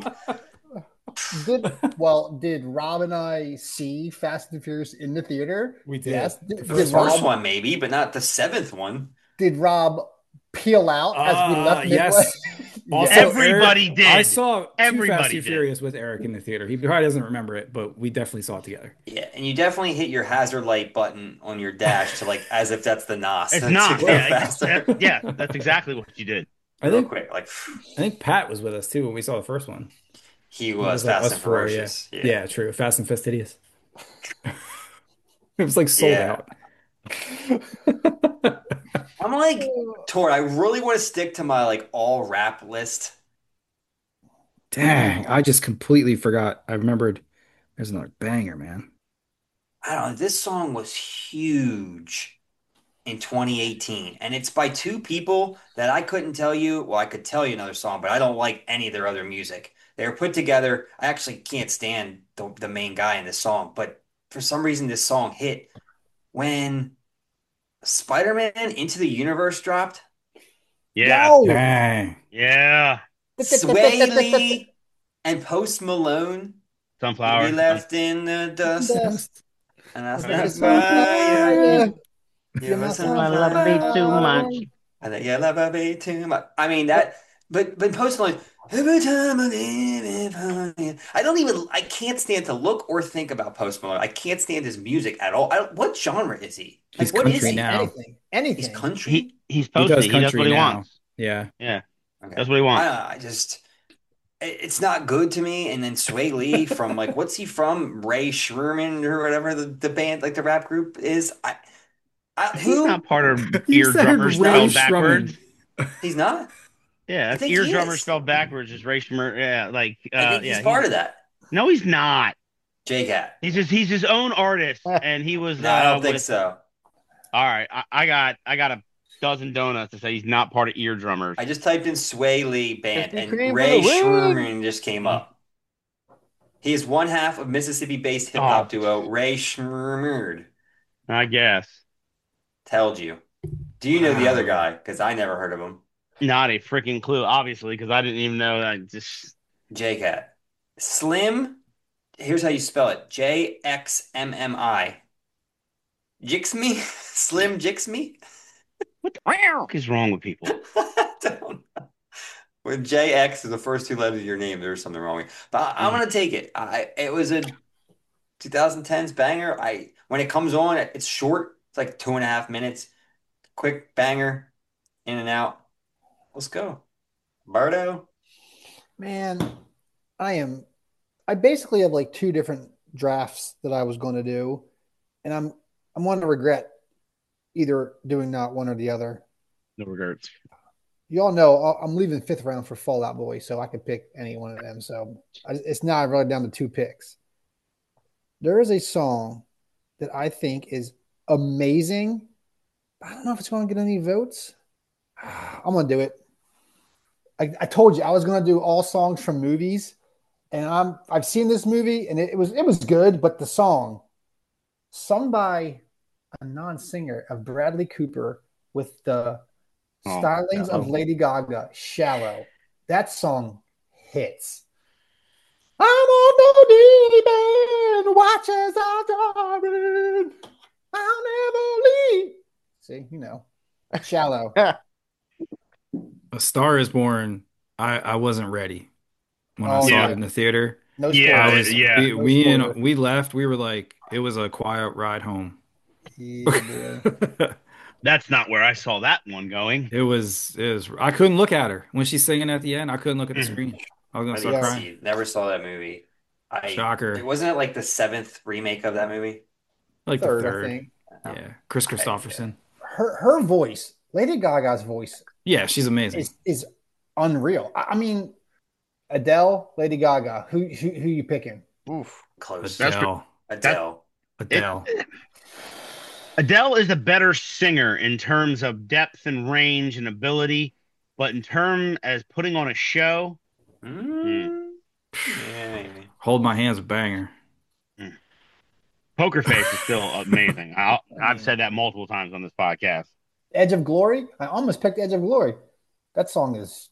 Did Rob and I see Fast and Furious in the theater?
We did.
Yes.
The
The
first
first one maybe, but not the seventh one.
Did Rob peel out as we left midway?
Yes. Also,
Everybody
Eric,
did.
I saw Too
Everybody
Fast, Too
did.
Furious with Eric in the theater. He probably doesn't remember it, but we definitely saw it together.
Yeah, and you definitely hit your hazard light button on your dash to as if that's the NOS.
It's
to
not.
go
Yeah,
faster.
that's exactly what you did.
I
Real
think
quick,
I think Pat was with us too when we saw the first one.
he
It
was
like
Fast
us
and
four,
Ferocious.
yeah.
Yeah.
Yeah, true. Fast and Fastidious. It was like sold
Yeah.
out.
I'm like, Tor, I really want to stick to my all rap list.
Dang, I just completely forgot. I remembered there's another banger, man.
I don't know. This song was huge in 2018, and it's by two people that I couldn't tell you. Well, I could tell you another song, but I don't like any of their other music. They were put together. I actually can't stand the main guy in this song, but for some reason, this song hit when Spider-Man Into the Universe dropped.
Yeah.
No.
Dang.
Yeah.
Sway Lee and Post Malone.
Sunflower.
We left in the dust,
Dust.
and I
That's
stand by you.
You're my
I love me too much.
And then you love me too much. I mean that, but Post Malone. Every time I live upon you. I can't stand to look or think about Post Malone. I can't stand his music at all. What genre is he?
He's
What is
country
he?
now.
Anything.
He's country.
He's
He
posted.
does
He does
country
what he
now.
wants.
Yeah.
Yeah.
Okay.
That's what he wants.
I just it's not good to me. And then Sway Lee from like what's he from? Ray Sherman or whatever the band like the rap group is.
He's not
Who?
part of
You said
Eardrummers
He's
Ray
not.
spelled backwards.
Strummen.
He's not.
Yeah,
I
that's
think he
Eardrummer
is.
spelled backwards is Ray Shimmer. Yeah,
I think he's
yeah,
part of that.
no, he's not.
J Cat.
He's his own artist, and he was
No, I don't think
with.
so.
All right, I got a dozen donuts to say he's not part of Eardrummers.
I just typed in Sway Lee band
Krispy
and
Kreme for the
Ray
win.
Sherman just came up. He is one half of Mississippi-based hip
Oh,
hop duo Ray Sherman.
I guess
Told you. Do you know the other guy? Because I never heard of him.
not a freaking clue, obviously, because I didn't even know that. Just
J Cat. Slim. Here's how you spell it. Jxmmi. Jixme? Slim Jixme?
what the fuck is wrong with people?
I don't know. With JX is the first two letters of your name, there's something wrong with it. But I'm gonna take it. It was a 2010s banger. When it comes on, it's short. It's like 2.5 minutes. Quick banger, in and out. Let's go. Bardo.
Man, I am. I basically have like two different drafts that I was going to do, and I'm going to regret either doing not one or the other.
No regrets.
You all know I'm leaving fifth round for Fallout Boy, so I could pick any one of them. So it's now really down to two picks. There is a song that I think is amazing. I don't know if it's going to get any votes. I'm going to do it. I told you I was going to do all songs from movies, and I've seen this movie, and it was good, but the song sung by a non-singer of Bradley Cooper with the
Oh,
stylings of
no.
Lady Gaga, "Shallow." That song hits. I'm on the deep end, watch as I dive. I'll never leave. See, "Shallow."
A Star is Born. I wasn't ready when I
Oh,
saw
yeah.
it in the theater.
No
Yeah,
I
spoilers.
was
yeah.
we
No
we
spoilers.
and we left. We were like, it was a quiet ride home.
Yeah, boy.
That's not where I saw that one going.
It was I couldn't look at her when she's singing at the end. I couldn't look at the
Mhm.
screen. I was gonna
I
start
didn't
Yeah.
crying.
see. Never saw that movie. It
Shocker.
wasn't it like the seventh remake of that movie?
Like the
Third, I
third.
think.
Yeah. Chris
I,
Christopherson.
Her voice, Lady Gaga's voice,
Yeah, she's amazing.
is unreal. I mean, Adele, Lady Gaga. Who you picking?
Oof.
close.
That's
Adele.
Adele.
Adele.
Adele is a better singer in terms of depth and range and ability, but in term as putting on a show,
Mm, yeah, maybe.
Hold My Hand's a banger.
Poker Face is still amazing. I've said that multiple times on this podcast.
Edge of Glory. I almost picked Edge of Glory. That song is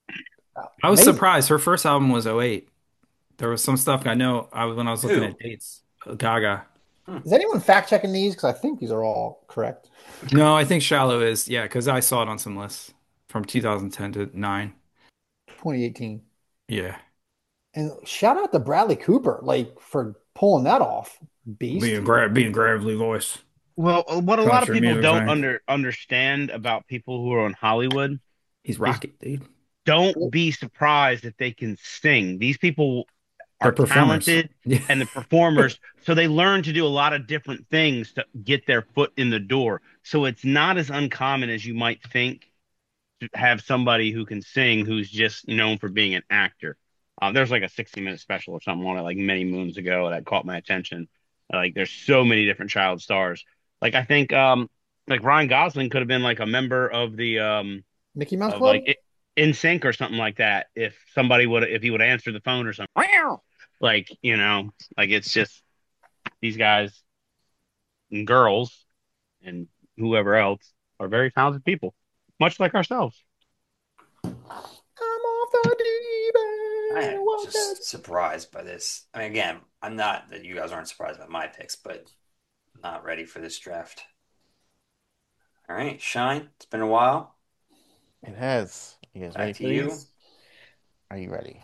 I was
amazing.
surprised. Her first album was '08. There was some stuff I know when I was looking
Who?
at dates. Gaga.
Is anyone fact checking these? Because I think these are all correct.
No, I think Shallow is. Yeah, because I saw it on some lists from 2010 to 9.
2018.
Yeah.
And shout out to Bradley Cooper, like for pulling that off. Beast.
Being gravelly voice.
Well, what a lot of
Country
people
music
don't
thing.
understand about people who are in Hollywood,
He's rocket, dude.
don't be surprised if they can sing. These people
They're
are
performers.
talented
Yeah.
and the performers, so they learn to do a lot of different things to get their foot in the door. So it's not as uncommon as you might think to have somebody who can sing who's just known for being an actor. There's like a 60-minute special or something on it like many moons ago that caught my attention. Like there's so many different child stars. Like I think like Ryan Gosling could have been like a member of the
Mickey Mouse
of
Club?
like In Sync or something like that if if he would answer the phone or something. Like, like it's just these guys and girls and whoever else are very talented people, much like ourselves.
I'm off the deep
I
end.
am
What
just
does-
surprised by this. I mean, again, I'm not that you guys aren't surprised by my picks, but I'm not ready for this draft. All right, Shine. It's been a while.
It has. You guys ready
Back
for
to you.
these? Are you ready?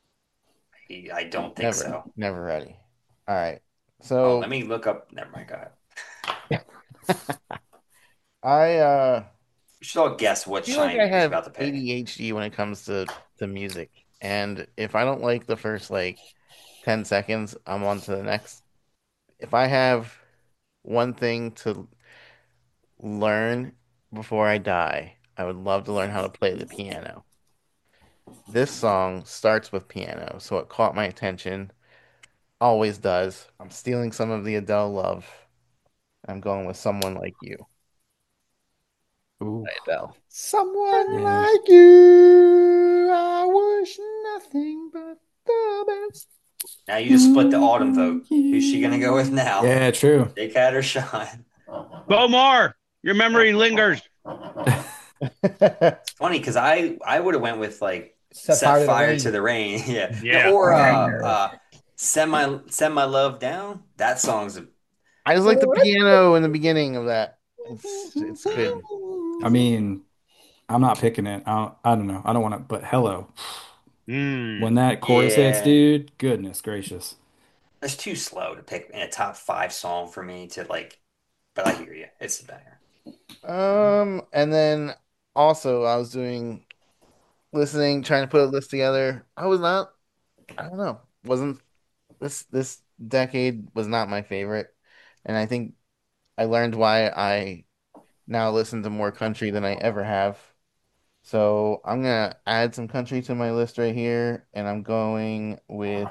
I don't think
Never.
so.
Never ready. All right.
Oh,
So
let me look up. Never mind. Go ahead.
I
should all guess what
feel like I
Shine is
have
about to pick.
ADHD when it comes to music, and if I don't like the first like 10 seconds, I'm on to the next. If I have one thing to learn before I die, I would love to learn how to play the piano. This song starts with piano, so it caught my attention. Always does. I'm stealing some of the Adele love. I'm going with Someone Like You
Ooh,
by Adele.
Someone
yeah.
like you, I wish nothing but the best.
Now you just split the autumn vote. Who's she gonna go with now?
Yeah, true.
J Cat or Shine?
Bomar, your memory lingers.
It's funny because I would have went with like
Set
Set
fire to the
Fire
rain.
to the Rain. Yeah.
Yeah.
Or
Banger.
Send My Love Down. That song's
I just like the piano in the beginning of that. It's good.
I mean, I'm not picking it. I don't know. I don't want to, but hello. When that chorus hits,
yeah.
dude, goodness gracious.
It's too slow to pick in a top five song for me to like, but I hear you. It's a banger.
And then also I was listening, trying to put a list together. I don't know, wasn't this decade was not my favorite, and I think I learned why I now listen to more country than I ever have. So I'm gonna add some country to my list right here, and I'm going with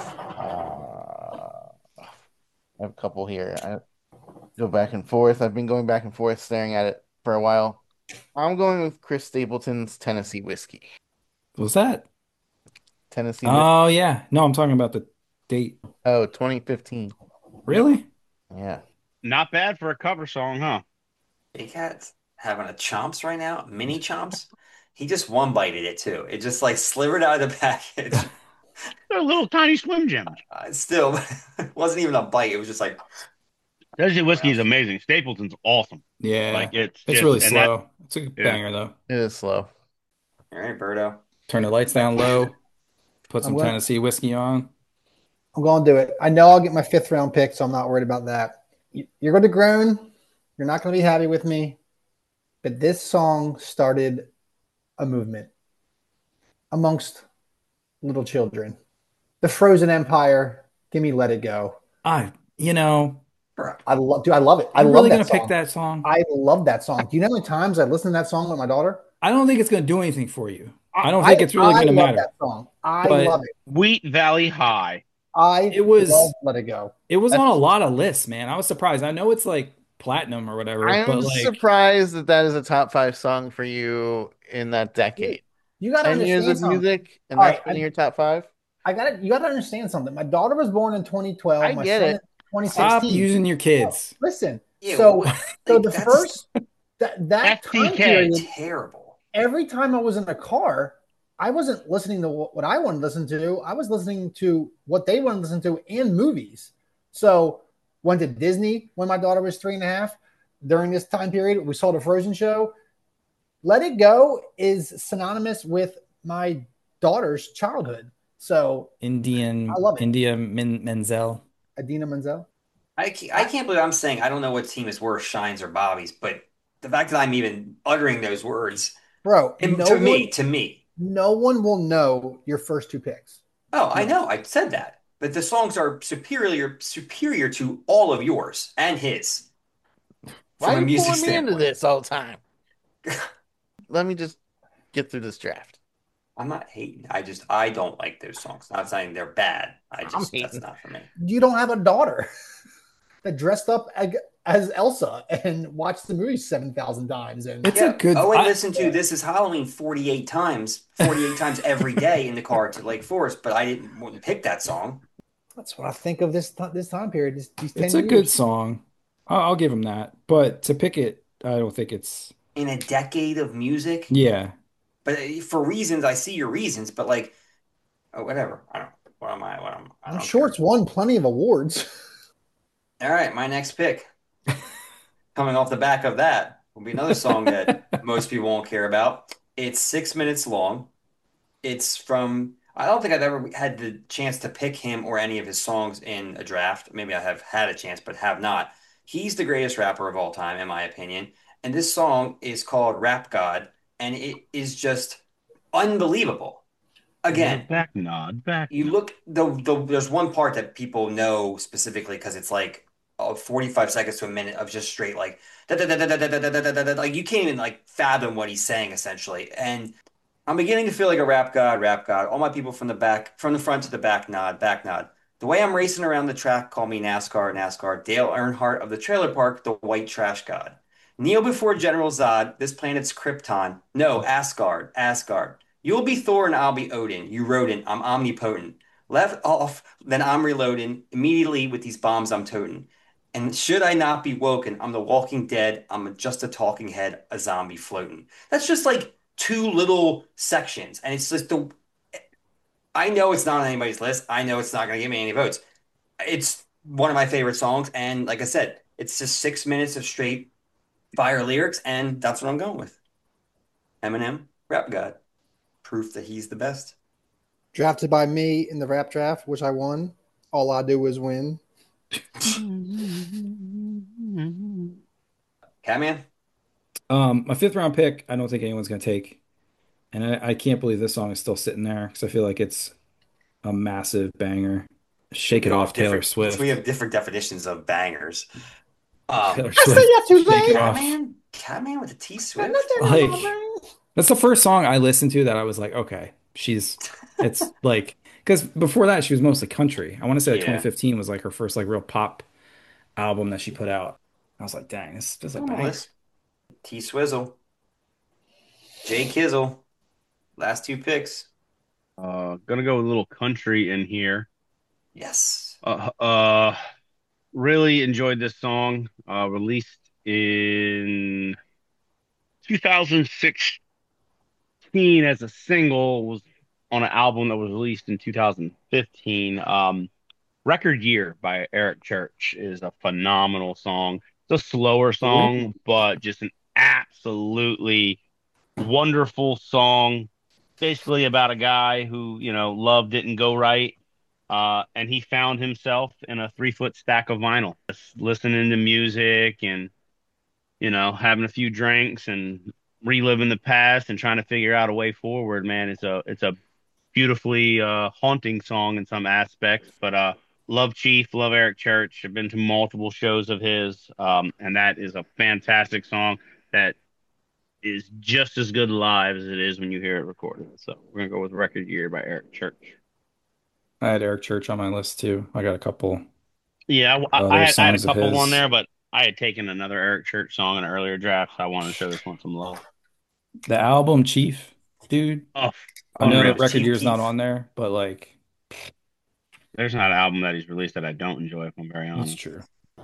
I have a couple here. I go back and forth. I've been going back and forth, staring at it for a while. I'm going with Chris Stapleton's Tennessee Whiskey.
Was that?
Tennessee Whiskey.
Oh, yeah. No, I'm talking about the date.
Oh, 2015.
Really?
Yeah.
Not bad for a cover song, huh?
J Cat's having a chomps right now, mini chomps. He just one bited it too. It just like slivered out of the package.
They're little tiny Slim Jims.
Still, it wasn't even a bite. It was just like,
Tennessee whiskey is amazing. Stapleton's awesome.
Yeah.
Like it's
It's
just
really
and that
slow. It's a
yeah.
banger, though.
It is slow.
all right, Birdo.
Turn the lights down low, put
I'm
some
going,
Tennessee whiskey on.
I'm going to do it. I know I'll get my fifth round pick, so I'm not worried about that. You're going to groan. You're not going to be happy with me. But this song started a movement amongst little children. The Frozen Empire. Give me Let It Go.
You know,
Bro,
I love, dude. I love it. I
I'm
love
really
that
gonna pick
song.
that song.
I love that song. Do you know how many times I listened to that song with my daughter?
I don't think it's gonna do anything for you. I don't think it's really
I
gonna
love
matter.
that song. I
But
love it.
Wheat Valley High.
It was
love Let It Go.
it was on
That's-
a lot of lists, man. I was surprised. I know it's like platinum or whatever,
I'm
but like
surprised that that is a top five song for you in that decade.
You got to
10 years
understand
of
something.
music, and
All
that's
right,
been in your top five?
you got to understand something. My daughter was born in 2012.
I
My
get
son
it.
in 2016.
stop using your kids.
Listen.
yeah,
So
what-
so
like,
the
that's
first that time
FTK.
period,
terrible.
every time I was in a car, I wasn't listening to what I wanted to listen to. I was listening to what they wanted to listen to and movies. So went to Disney when my daughter was 3.5. During this time period, we saw the Frozen show. Let It Go is synonymous with my daughter's childhood. So I love it.
India Menzel.
Adina Menzel.
I can't believe I'm saying I don't know what team is worse, Shines or Bobby's, but the fact that I'm even uttering those words,
Bro,
to me,
no one will know your first two picks.
oh, I know, I said that, but the songs are superior to all of yours and his
Why
from a
are you
music
pulling me into
standpoint.
this all the time? Let me just get through this draft.
I'm not hating. I don't like those songs. Not saying they're bad. That's
hating.
not for me.
You don't have a daughter that dressed up as Elsa and watched the movie 7,000 times. And
It's a good.
Oh, and
I-
listen to This Is Halloween 48 times every day in the car to Lake Forest, but I wouldn't pick that song.
that's what I think of this time period. These 10
It's a
years.
good song. I'll give him that. But to pick it, I don't think it's.
In a decade of music,
Yeah.
but for reasons, I see your reasons, but like, oh, whatever. I don't. What am I? I
I'm
don't
sure
care.
it's won plenty of awards.
All right, my next pick, coming off the back of that, will be another song that most people won't care about. It's 6 minutes long. It's from, I don't think I've ever had the chance to pick him or any of his songs in a draft. Maybe I have had a chance, but have not. He's the greatest rapper of all time, in my opinion. and this song is called Rap God, and it is just unbelievable.
The
Again,
back nod, back
you
nod.
look there's one part that people know specifically because it's like 45 seconds to a minute of just straight like da, da, da, da, da, da, da, da, da, da, da, like you can't even like fathom what he's saying essentially. And I'm beginning to feel like a rap god, rap god. All my people from the back, from the front to the back nod, back nod. The way I'm racing around the track, call me NASCAR, NASCAR. Dale Earnhardt of the trailer park, the white trash god. Kneel before General Zod, this planet's Krypton. No, Asgard, Asgard. You'll be Thor and I'll be Odin. You rodent, I'm omnipotent. Left off, then I'm reloading immediately with these bombs I'm toting. And should I not be woken, I'm the walking dead. I'm just a talking head, a zombie floating. That's just like two little sections. And it's just the I know it's not on anybody's list. I know it's not going to give me any votes. It's one of my favorite songs. And like I said, it's just 6 minutes of straight fire lyrics. And that's what I'm going with. Eminem, Rap God. Proof that he's the best.
Drafted by me in the rap draft, which I won. All I do is win.
Catman?
My fifth round pick, I don't think anyone's gonna take, and I can't believe this song is still sitting there because I feel like it's a massive banger. Shake
We
It
all
Off,
have
Taylor
different we
Swift.
have different definitions of bangers.
Taylor
I say
Swift.
that too
Shake It
late.
Off.
Catman with a T
Got
Swift?
nothing on my
Like
brain.
that's the first song I listened to that I was like, okay, it's like because before that she was mostly country. I want to say like
Yeah.
2015 was like her first like real pop album that she put out. I was like, dang, this is a
On my
banger.
list. T Swizzle. Jay Kizzle. Last two picks.
Gonna go with a little country in here.
Yes.
Uh, uh, really enjoyed this song. Released in 2016 as a single, was on an album that was released in 2015. Record Year by Eric Church is a phenomenal song. It's a slower song, but just an absolutely wonderful song. Basically about a guy who, love didn't go right. And he found himself in a 3 foot stack of vinyl, just listening to music and, having a few drinks and reliving the past and trying to figure out a way forward, man. It's a beautifully haunting song in some aspects, but love Chief, love Eric Church. I've been to multiple shows of his, and that is a fantastic song that is just as good live as it is when you hear it recorded. So we're gonna go with Record Year by Eric Church.
I had Eric Church on my list too. I got a couple
Yeah,
other
I had a
songs of
couple on
his.
there, but I had taken another Eric Church song in an earlier draft, so I wanted to show this one some love.
The album Chief, dude.
Oh,
I know
unreal.
that Record
Chief
Year's not
Keef.
on there, but like
There's not an album that he's released that I don't enjoy, if I'm very
that's
honest.
true.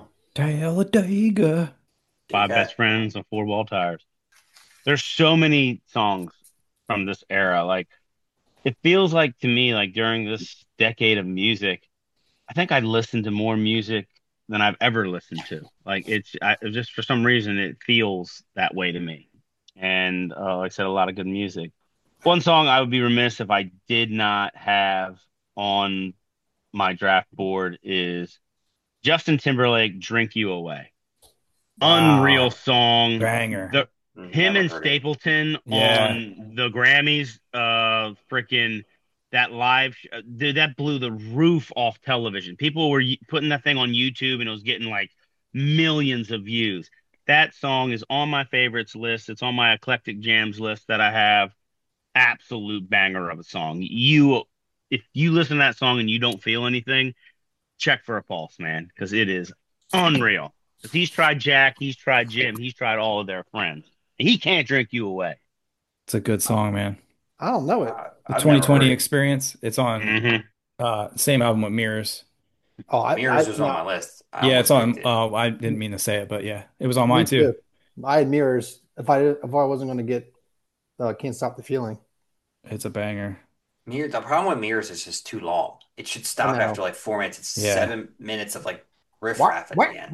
Talladega.
Five Best Friends and Four Wall Tires. There's so many songs from this era. Like, it feels like to me, like during this decade of music, I think I listened to more music than I've ever listened to. Like, it just for some reason it feels that way to me. And like I said, a lot of good music. One song I would be remiss if I did not have on my draft board is Justin Timberlake, "Drink You Away." Unreal
Wow.
song.
Banger.
Him
Never
and
heard it.
Stapleton
Yeah.
on the Grammys, freaking that live, dude, that blew the roof off television. People were putting that thing on YouTube and it was getting like millions of views. That song is on my favorites list. It's on my eclectic jams list that I have. Absolute banger of a song. If you listen to that song and you don't feel anything, check for a pulse, man, because it is unreal. Because he's tried Jack, he's tried Jim, he's tried all of their friends. And he can't drink you away.
It's a good song, man.
I don't know it.
The
I've never
2020
heard it.
Experience. It's on
Hmm.
same album with Mirrors.
Oh,
Mirrors was on
no,
my list. I
Yeah, it's
almost picked
on.
it.
I didn't mean to say it, but yeah, it was on
me
mine too.
too. I had mirrors. If I wasn't going to get Can't Stop the Feeling.
It's a banger.
The problem with Mirrors is just too long. It should
I
stop
know.
after like 4 minutes. It's
Yeah.
7 minutes of like riffraff at the end.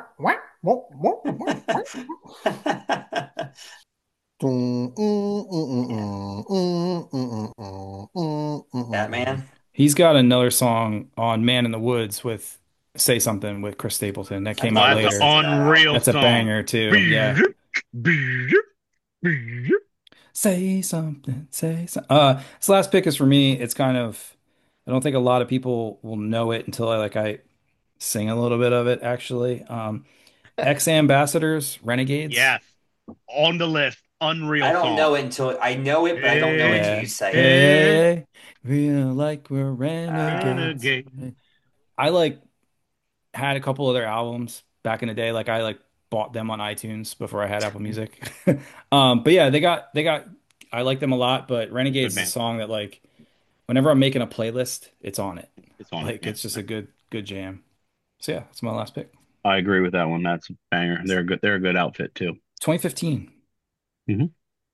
Batman.
He's got another song on Man in the Woods with Say Something with Chris Stapleton that came
Oh,
out
That's
that's
an
later.
unreal
That's a
song.
banger too. Yeah. Say something, say something. This last pick is for me. It's kind of, I don't think a lot of people will know it until I sing a little bit of it, actually. Ex Ambassadors, Renegades.
Yes, on the list.
I
Unreal
don't
song.
know it until I know it, but I don't know it until
Hey,
you
Yeah.
say it.
hey,
Hey, feel like we're renegades.
renegade.
I like had a couple of their albums back in the day. Like I like bought them on iTunes before I had Apple Music. But yeah, they got I like them a lot, but
Good
Renegades is a
man.
song that like whenever I'm making a playlist, it's on it.
It's on it.
Like
Yeah,
it's just a good jam. So yeah, that's my last pick.
I agree with that one. That's a banger. They're good. They're a good outfit too.
2015.
Hmm.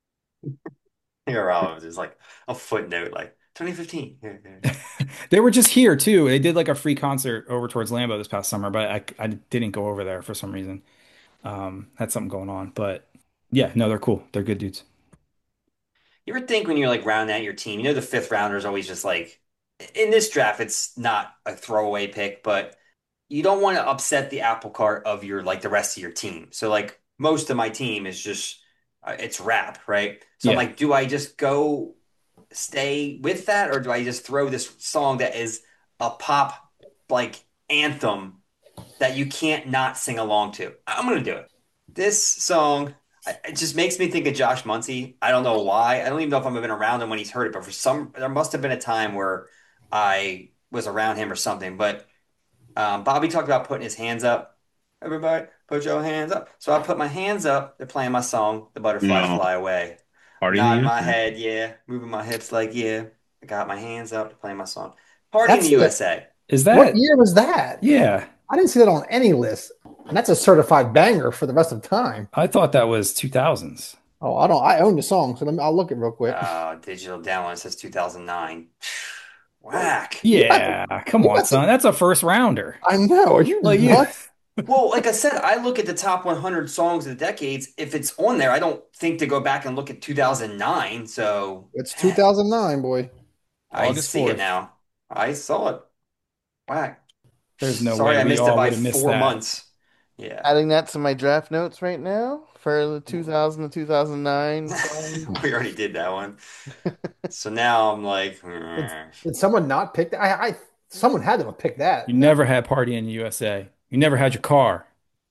Here, all is like a footnote, like 2015. Here, here.
They were just here too. They did like a free concert over towards Lambeau this past summer, but I didn't go over there for some reason. Had something going on, but yeah, no, they're cool. They're good dudes.
You ever think when you're like rounding out your team, the fifth rounder is always just like in this draft, it's not a throwaway pick, but you don't want to upset the apple cart of your like the rest of your team. So like most of my team is just it's rap, right? So I'm
Yeah.
like, do I just go stay with that, or do I just throw this song that is a pop like anthem that you can't not sing along to? I'm gonna do it. This song, it just makes me think of Josh Muncie. I don't know why. I don't even know if I've been around him when he's heard it, but there must have been a time where I was around him or something. But Bobby talked about putting his hands up. Everybody, put your hands up. So I put my hands up. They're playing my song, "The Butterflies
No,
Fly Away."
Party in the
Nodding my
USA.
head, yeah. Moving my hips like, yeah. I got my hands up to play my song. Party in the
That's the
USA.
Is
what
that?
year was that?
Yeah.
I didn't see that on any list. And that's a certified banger for the rest of time.
I thought that was 2000s.
Oh, I don't. I own the song, so I'll look it real quick.
Digital download says 2009. Whack.
Yeah, come
You
on,
got some-
son. That's a first rounder.
I know. Are you
Like you.
nuts?
Well, like I said, I look at the top 100 songs of the decades. If it's on there, I don't think to go back and look at 2009. So
It's 2009, boy.
I
August
see it
4th.
now. I saw it. Whack.
There's no
Sorry,
way
I
we
missed it
all
by
would have missed
4 months. Yeah.
Adding that to my draft notes right now for the 2000 to 2009 song.
We already did that one. So now I'm like,
Did someone not pick that? Someone had to have picked that.
You never had Party in the USA. You never had your car.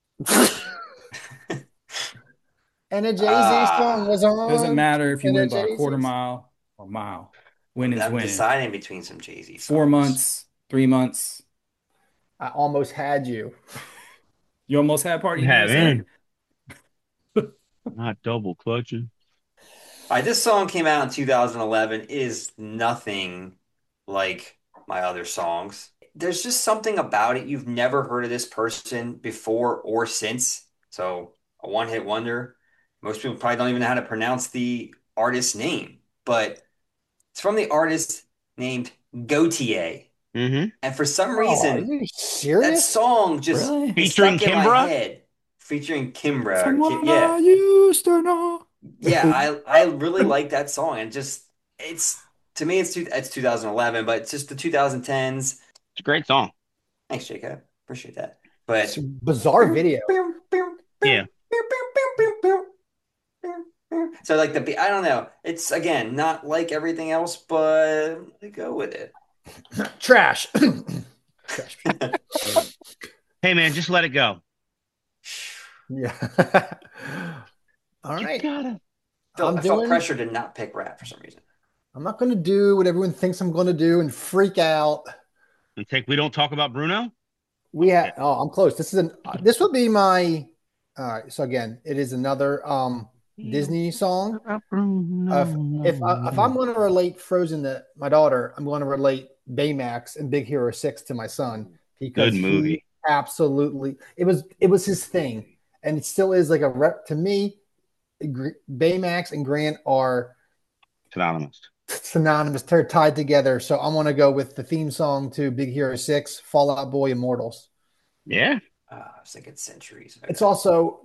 And a Jay-Z song was on.
Doesn't matter if you
And a
win by a
Jay-Z
quarter mile or mile. Win is
I'm
winning.
deciding between some Jay-Z
4
songs.
months, 3 months.
I almost had you.
You almost had Party in the
Have
USA.
in. Not double clutching.
All right, this song came out in 2011, is nothing like my other songs. There's just something about it. You've never heard of this person before or since. So a one-hit wonder. Most people probably don't even know how to pronounce the artist's name, but it's from the artist named Gautier.
Mm-hmm.
And for some
Oh, are
reason,
you
that
serious?
song just
Really?
is
Featuring
stuck in my
Kimbra?
head. Featuring Kimbra.
Someone
Yeah.
I used to know.
Yeah, I really like that song, and just it's to me it's 2011, but it's just the 2010s.
It's a great song.
Thanks, Jacob. Appreciate that.
It's
But
a bizarre video.
Yeah.
So like I don't know. It's again not like everything else, but I go with it.
Trash. Trash.
Hey man, just let it go.
Yeah. All
You
right.
gotta.
I'm
I felt
doing-
pressure to not pick rap for some reason.
I'm not going to do what everyone thinks I'm going to do and freak out.
And we don't talk about Bruno?
I'm close. This will be my all right. So again, it is another Disney song. If I'm going to relate Frozen to my daughter, I'm going to relate Baymax and Big Hero 6 to my son because
Good movie.
he absolutely it was his thing, and it still is like a rep to me. Baymax and Grant are synonymous. They're tied together. So I'm going to go with the theme song to Big Hero 6, Fall Out Boy Immortals.
Yeah.
I was thinking centuries.
It's also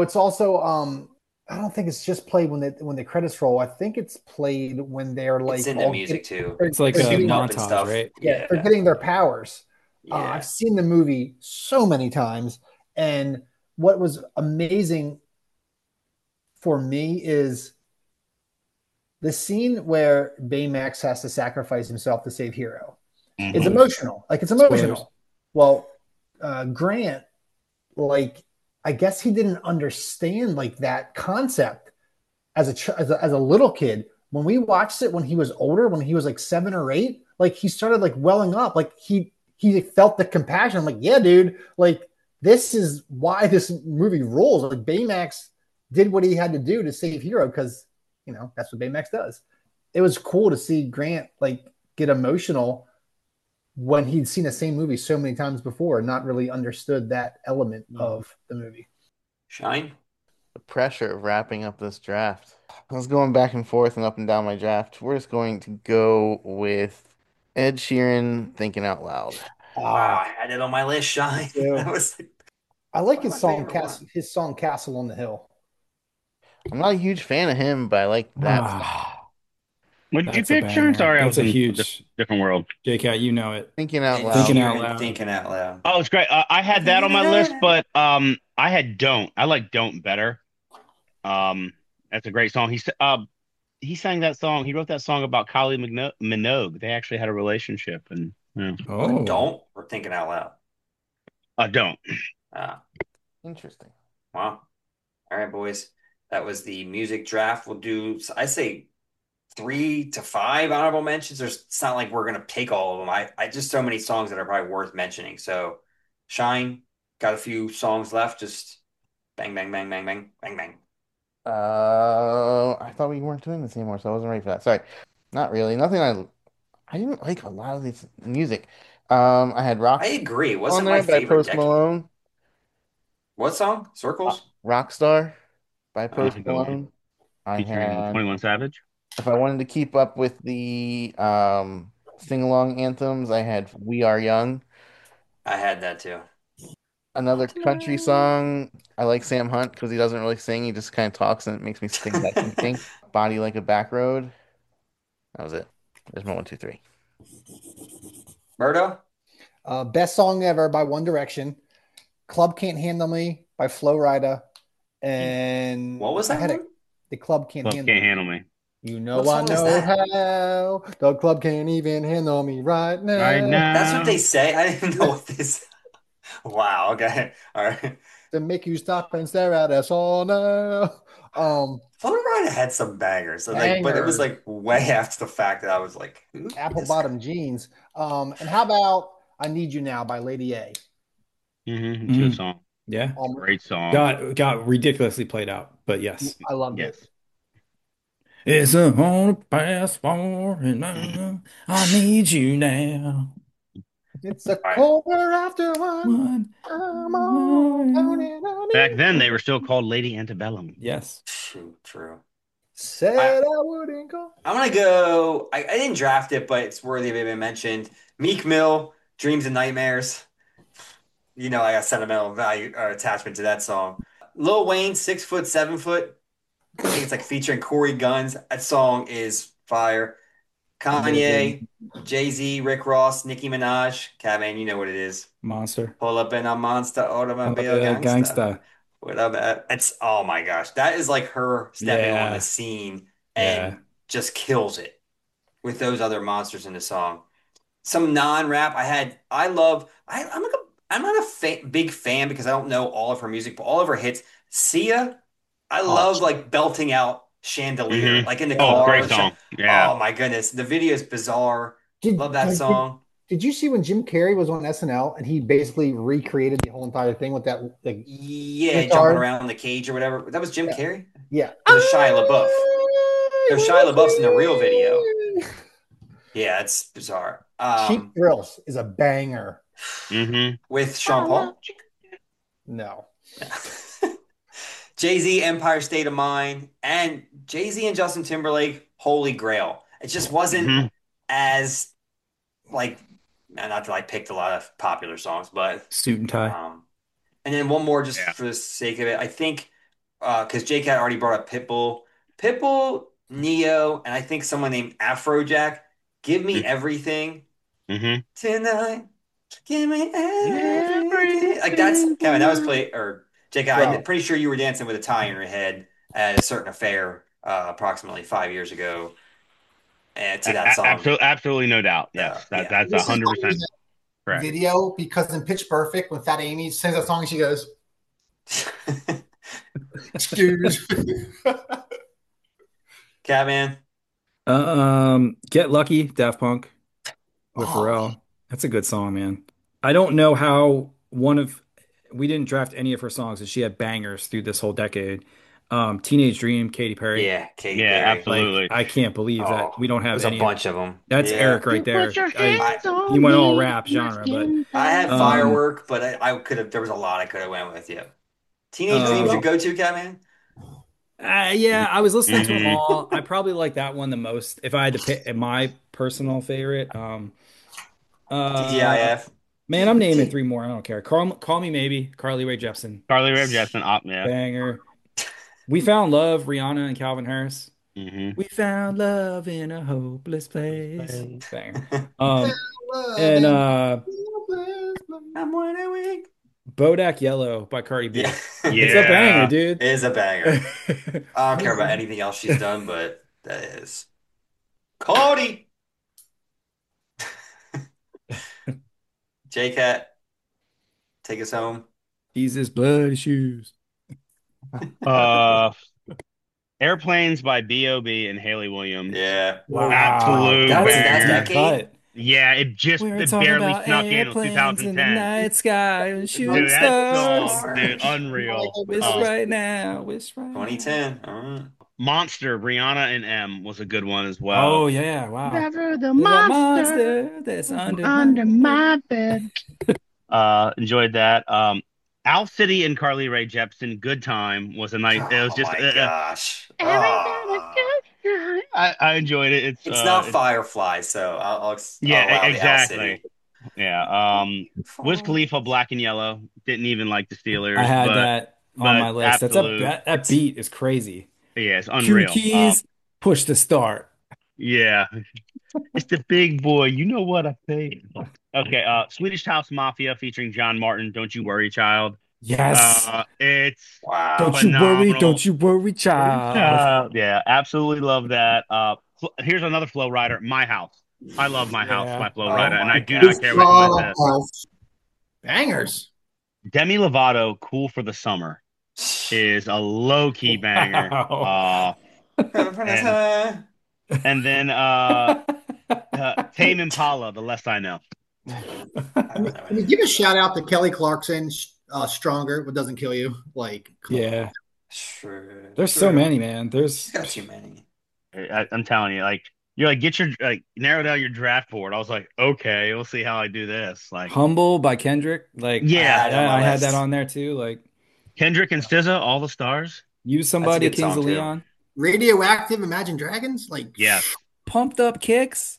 I don't think it's just played when the credits roll. I think it's played when they're like
It's in the music too.
It's like
they're
a
getting-
Up and
montage,
stuff.
right?
yeah, they're getting their powers.
Yeah.
I've seen the movie so many times, and what was amazing for me is the scene where Baymax has to sacrifice himself to save Hero. It's
Mhm.
emotional. Like it's
Spoilers.
emotional. Well, Grant, like I guess he didn't understand like that concept as a little kid. When we watched it when he was older, when he was like 7 or 8, like he started like welling up. Like he felt the compassion. I'm like, yeah, dude. Like this is why this movie rules. Like Baymax did what he had to do to save Hero because that's what Baymax does. It was cool to see Grant like get emotional when he'd seen the same movie so many times before and not really understood that element of the movie.
Shine.
The pressure of wrapping up this draft. I was going back and forth and up and down my draft. We're just going to go with Ed Sheeran, Thinking Out Loud.
Wow, I had it on my list, Shine. That was
I like
one of
his
my
song
favorite ones.
his song Castle on the Hill.
I'm not a huge fan of him, but I like that song.
What did you
That's a
pick, Sharon?
banger.
Sorry, I
That's
was
a
in a
huge
different world.
JCat, you know it.
Thinking Out
Ed
Loud.
Thinking Out
Sheeran,
Loud.
Thinking Out Loud.
Oh, it's great. I had that on my list, but I had Don't. I like Don't better. That's a great song. He sang that song. He wrote that song about Minogue. They actually had a relationship, and yeah.
Oh,
Don't or Thinking Out Loud.
Don't.
Uh,
Interesting.
wow. All right, boys. That was the music draft. We'll do, I say, 3 to 5 honorable mentions. It's not like we're gonna take all of them. I just so many songs that are probably worth mentioning. So, Shine, got a few songs left. Just bang, bang, bang, bang, bang, bang, bang.
I thought we weren't doing this anymore, so I wasn't ready for that. Sorry. Not really. Nothing I didn't like a lot of this music. I had
I
Rocks
agree. It
on
wasn't my
there by
favorite
Post
decade.
Malone.
What song? Circles?
Rockstar by
Oh,
Post
That's a good one.
Malone. I
Featuring
had
21 Savage.
if I wanted to keep up with the sing-along anthems, I had We Are Young.
I had that too.
Another country song. I like Sam Hunt because he doesn't really sing. He just kind of talks and it makes me think that he thinks. Body Like a Back Road. That was it. There's my one, two, three.
Murdo?
Best song ever by One Direction. Club Can't Handle Me by Flo Rida. And
What was that one?
The Club Can't
Club
Handle
Can't
Me.
Handle Me.
You know
What
I
song is
know
that?
how the club can't even handle me right
Right
now.
That's what they
now.
say. I didn't know what this. Wow. Okay. All right.
To make you stop and stare at us all now.
Flow Rider had some bangers. So like, but it was
Bangers.
like way after the fact that I was like, who's
Apple
this guy?
bottom jeans. And how about I Need You Now by Lady A?
It's a good song.
yeah.
Great song.
Got ridiculously played out, but yes.
I loved
Yes.
it.
It's a hard past 4 and I need you now.
It's a
All right.
quarter after one.
One.
I'm all alone and I
Back
need
then,
you.
they were still called Lady Antebellum.
Yes.
True.
Said I wouldn't go.
I'm gonna go. I didn't draft it, but it's worthy of being mentioned. Meek Mill, Dreams and Nightmares. You know, I got sentimental value or attachment to that song. Lil Wayne, 6 foot, 7 foot. I think it's like featuring Corey Guns. That song is fire. Kanye, Jay-Z, Rick Ross, Nicki Minaj. Catman, you know what it is.
Monster.
Pull up in a monster automobile gangsta.
Gangsta.
What up? It's oh my gosh, that is like her stepping on the
Yeah.
scene
Yeah.
and just kills it with those other monsters in the song. Some non-rap I love. I'm not a big fan because I don't know all of her music, but all of her hits. Sia, I
Oh,
love like belting out Chandelier,
hmm
like in the
Oh,
car.
great song. Yeah.
Oh my goodness, the video is bizarre.
Did,
Love that
did,
song.
did you see when Jim Carrey was on SNL and he basically recreated the whole entire thing with that like
Yeah, jumping
guitar?
around in the cage or whatever. That was Jim
Yeah.
Carrey.
Yeah.
It was Shia LaBeouf. It was Shia LaBeouf's in the real video. Yeah, it's bizarre.
Cheap Thrills is a banger.
hmm
With Sean Paul.
No.
Jay-Z, Empire State of Mind, and Jay-Z and Justin Timberlake, Holy Grail. It just wasn't
hmm
as like, not that I picked a lot of popular songs, but
suit and tie.
and then one more just
Yeah.
for the sake of it. I think because J-Cat already brought up Pitbull, Neo, and I think someone named Afrojack. Give me everything
hmm
tonight. Give me everything. Like that's Kevin. That was play or J-Cat. I'm
Bro.
pretty sure you were dancing with a tie in your head at a certain affair approximately 5 years ago, and to that song.
Absolutely, absolutely, no doubt. Yes,
Yeah.
that's
This is why
100%
there's a
correct.
video because in Pitch Perfect, when Fat Amy sings that song, she goes, "Excuse."
Catman.
Get Lucky, Daft Punk with
Oh, man.
Pharrell. That's a good song, man. I don't know how we didn't draft any of her songs, and she had bangers through this whole decade. Teenage Dream, Katy Perry.
Yeah, Katy
Yeah,
Perry.
Like,
absolutely.
I can't believe that
Oh,
we don't have
there's a
any of.
bunch of them.
That's
Yeah.
Eric right there.
I
He went all rap genre, but
I had
um,
Firework, but I could have. There was a lot I could have went with. Yeah. Teenage Dream's your
um,
go-to, Catman?
yeah, I was listening to them
Hmm.
all. I probably like that one the most. If I had to pick my personal favorite, uh,
TGIF.
man, I'm naming three more. I don't care. Call Me Maybe, Carly Rae Jepsen,
Carly Rae Jepsen, yeah.
banger. We Found Love, Rihanna and Calvin Harris.
Hmm.
We found love in a hopeless place, banger.
Found
Um,
love
and
in a
I'm wide awake.
Bodak Yellow by Cardi
Yeah.
B. It's a banger,
Yeah.
dude.
It is a banger. I don't care about anything else she's done, but that is Cody. J-Cat, take us home.
He's his bloody shoes.
Uh, Airplanes by B.O.B. and Haley Williams.
Yeah.
Wow,
Absolute
That's
a
that
banger.
deep
decade?
cut.
Yeah,
We're
it
talking
barely
about
snuck in. It was
airplanes in the
2010.
night sky and shooting
Dude, that
stars.
song, dude, unreal.
Wish right now, wish right now.
2010. All right.
Monster, Brianna and M was a good one as well.
Oh yeah, wow.
Never the
There's a
monster
monster that's under
under
my
my bed.
Enjoyed that. Owl City and Carly Rae Jepsen, Good Time was a nice. It was
Oh
just.
my gosh.
Having been a
Ah.
good night.
I enjoyed it.
It's not
It's
Firefly, so I'll
yeah,
allow the Owl
exactly.
City.
Yeah. Wiz Khalifa, Black and Yellow. Didn't even like the
I
Steelers,
had that on
but
my list.
absolute.
That beat is crazy.
Yeah, it's
Cue
unreal.
keys, push to start.
Yeah, it's the big boy. You know what I think. Okay. Swedish House Mafia featuring John Martin. Don't you worry, child.
Yes.
It's
Wow.
phenomenal.
Don't you worry, child.
Yeah, absolutely love that. Here's another Flow Rider, My House. I love My House
Yeah.
by Flow
Oh
Rider, and
my
I do
God.
not care what anyone says.
Bangers.
Demi Lovato, Cool for the Summer, is a low-key banger.
Wow.
And and then Tame Impala, The Less I Know.
I mean, give a shout out to Kelly Clarkson, Stronger, What Doesn't Kill You. Like, come on.
Yeah.
Sure.
There's so many, man.
She's
There's
got too many.
I'm telling you, like you're like get your narrow down your draft board. I was like, okay, we'll see how I do this. Like,
Humble by Kendrick. Like,
yeah,
on
I
my
had
list.
that on there too. Like,
Kendrick and SZA, All the Stars.
Use
That's a
Somebody,
good
Kings
song
of
too.
Leon.
Radioactive, Imagine Dragons. Like,
Yes,
Pumped Up Kicks.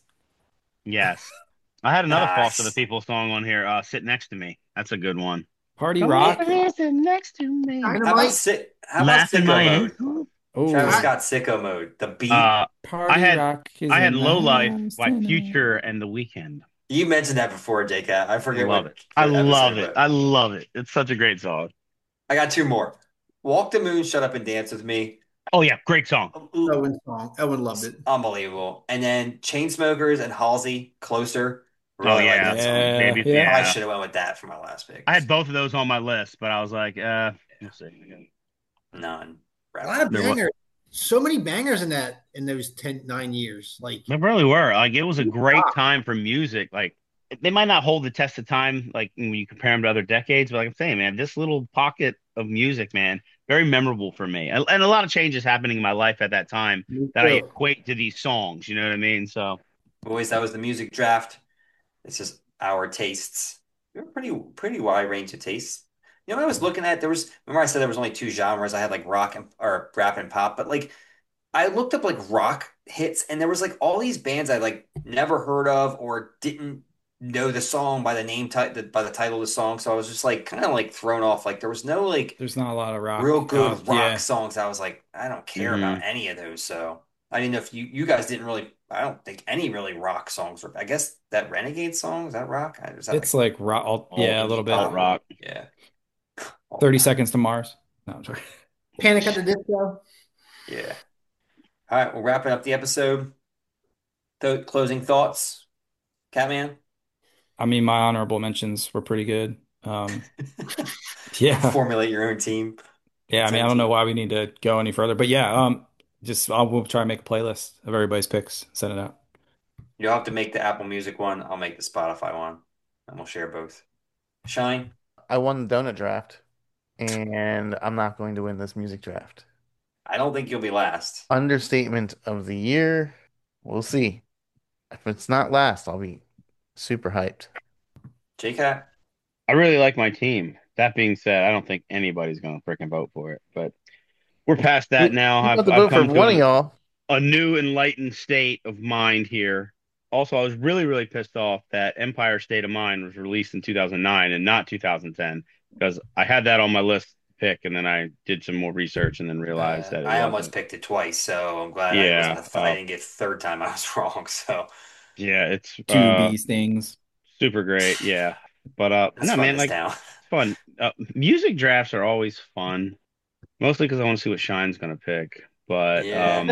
yes. I had another
Nice.
Foster the People song on here. Sit Next to Me. That's a good one.
Party
Come
Rock.
here, sit next to me.
How about
Dynamite.
How about
Laugh in
Sicko
my
Mode?
ankle.
Travis
Oh,
Scott Sicko Mode. The beat.
Party
had-
Rock is
I had
in
Low
the
Life
house
by
tonight.
Future and The Weeknd.
You mentioned that before, J-Cat. I forget
Love
what
it. I
episode,
love it.
but
I love it. It's such a great song.
I got two more. Walk the Moon, Shut Up and Dance with Me.
Oh yeah, great song.
Owen song. Owen loved it.
Unbelievable. And then Chainsmokers and Halsey, Closer.
Oh
Really like
yeah,
that song.
Yeah,
baby.
yeah.
I
Yeah,
should have went with that for my last pick.
I had both of those on my list, but I was like, we'll see.
None.
A lot of
There wa-
bangers. So many bangers in those 9 years. Like,
They really were. Like it was a great time for music. Like they might not hold the test of time, like when you compare them to other decades, but like I'm saying, man, this little pocket of music, man, very memorable for me. And a lot of changes happening in my life at that time that I equate to these songs. You know what I mean? So
Boys, that was the music draft. It's just our tastes. We have a pretty wide range of tastes. You know, I was looking at remember I said there was only two genres. I had like rock and or rap and pop, but like I looked up like rock hits and there was like all these bands I like never heard of or didn't know the song by the title of the song. So I was just like kind of like thrown off. Like there was no like
There's not a lot of rock.
real good rock
Yeah.
songs. I was like, I don't care about any of those. So I didn't know if you guys didn't really. I don't think any really rock songs were. I guess that Renegade song is that rock? Is that
It's like rock. Yeah, a little bit.
alt rock.
Yeah.
30 Seconds to Mars. No, I'm sorry.
Panic at the Disco.
Yeah. All right, we're wrapping up the episode. Closing thoughts, Catman?
I mean, my honorable mentions were pretty good. Yeah.
Formulate your own team.
Yeah, I mean, I
Ten
don't know
team.
why we need to go any further, but yeah, we'll try and make a playlist of everybody's picks, send it out.
You'll have to make the Apple Music one. I'll make the Spotify one, and we'll share both. Shine.
I won the donut draft, and I'm not going to win this music draft.
I don't think you'll be last.
Understatement of the year. We'll see. If it's not last, I'll be super hyped.
JCat.
I really like my team. That being said, I don't think anybody's going to freaking vote for it. But we're past that now.
You got
I've
to
I've
vote for
come
one of
to
y'all.
a new enlightened state of mind here. Also, I was really, really pissed off that Empire State of Mind was released in 2009 and not 2010 because I had that on my list to pick, and then I did some more research and then realized that it
I almost
wasn't.
picked it twice, so I'm glad I wasn't.
Yeah,
I didn't get third time I was wrong. So
yeah, it's
Two bee stings.
super great. Yeah, but
that's
no,
fun
man,
this
like
town.
it's fun. Music drafts are always fun, mostly because I want to see what Shine's gonna pick. But
Yeah.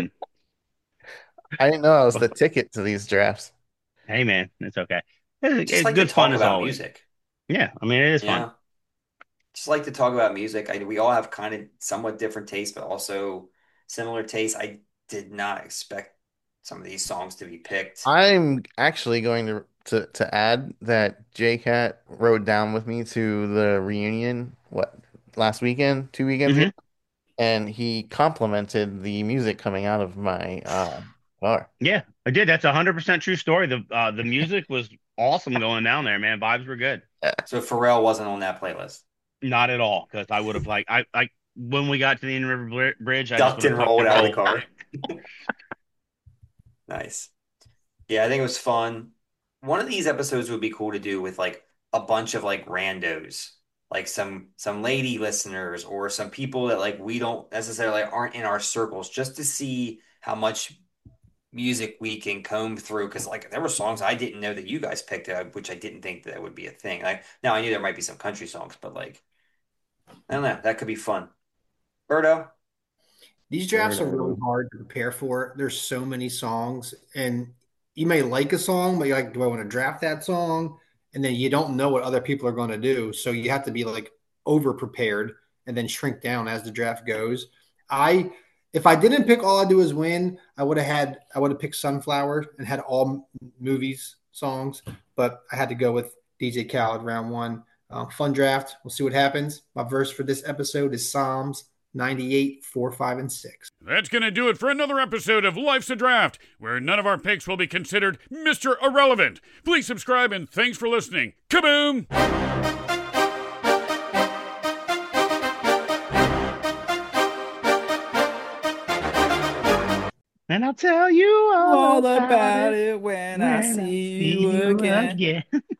I didn't know I was the ticket to these drafts.
hey, man, it's okay. It's,
Just
it's
like to
good fun
talk
as
about
always.
music.
Yeah, I mean, it is fun.
Yeah. Just like to talk about music. We all have kind of somewhat different tastes, but also similar tastes. I did not expect some of these songs to be picked.
I'm actually going to add that JCat rode down with me to the reunion, last weekend, 2 weekends ago,
Hmm.
and he complimented the music coming out of my car.
Yeah, I did. That's 100% true story. The music was awesome going down there, man. Vibes were good.
So Pharrell wasn't on that playlist.
Not at all, because I would have I when we got to the Indian River Bridge, I just
Ducked
would have
and
tucked
rolled
and
out of the
rolled.
car. Nice. Yeah, I think it was fun. One of these episodes would be cool to do with like a bunch of like randos, like some lady listeners or some people that like we don't necessarily aren't in our circles, just to see how much music we can comb through. Because like there were songs I didn't know that you guys picked up, which I didn't think that would be a thing. Like now I knew there might be some country songs, but like I don't know, that could be fun. Birdo,
These drafts are really hard to prepare for. There's so many songs, and you may like a song, but you're like, do I want to draft that song? And then you don't know what other people are going to do. So you have to be like over prepared and then shrink down as the draft goes. I, if I didn't pick All I Do Is Win, I would have picked Sunflower and had all movies songs, but I had to go with DJ Khaled round one. Fun draft. We'll see what happens. My verse for this episode is Psalms 98, 4, 5, and 6.
That's going to do it for another episode of Life's a Draft, where none of our picks will be considered Mr. Irrelevant. Please subscribe and thanks for listening. Kaboom!
And I'll tell you all
All
about
about
it
it when I see you again.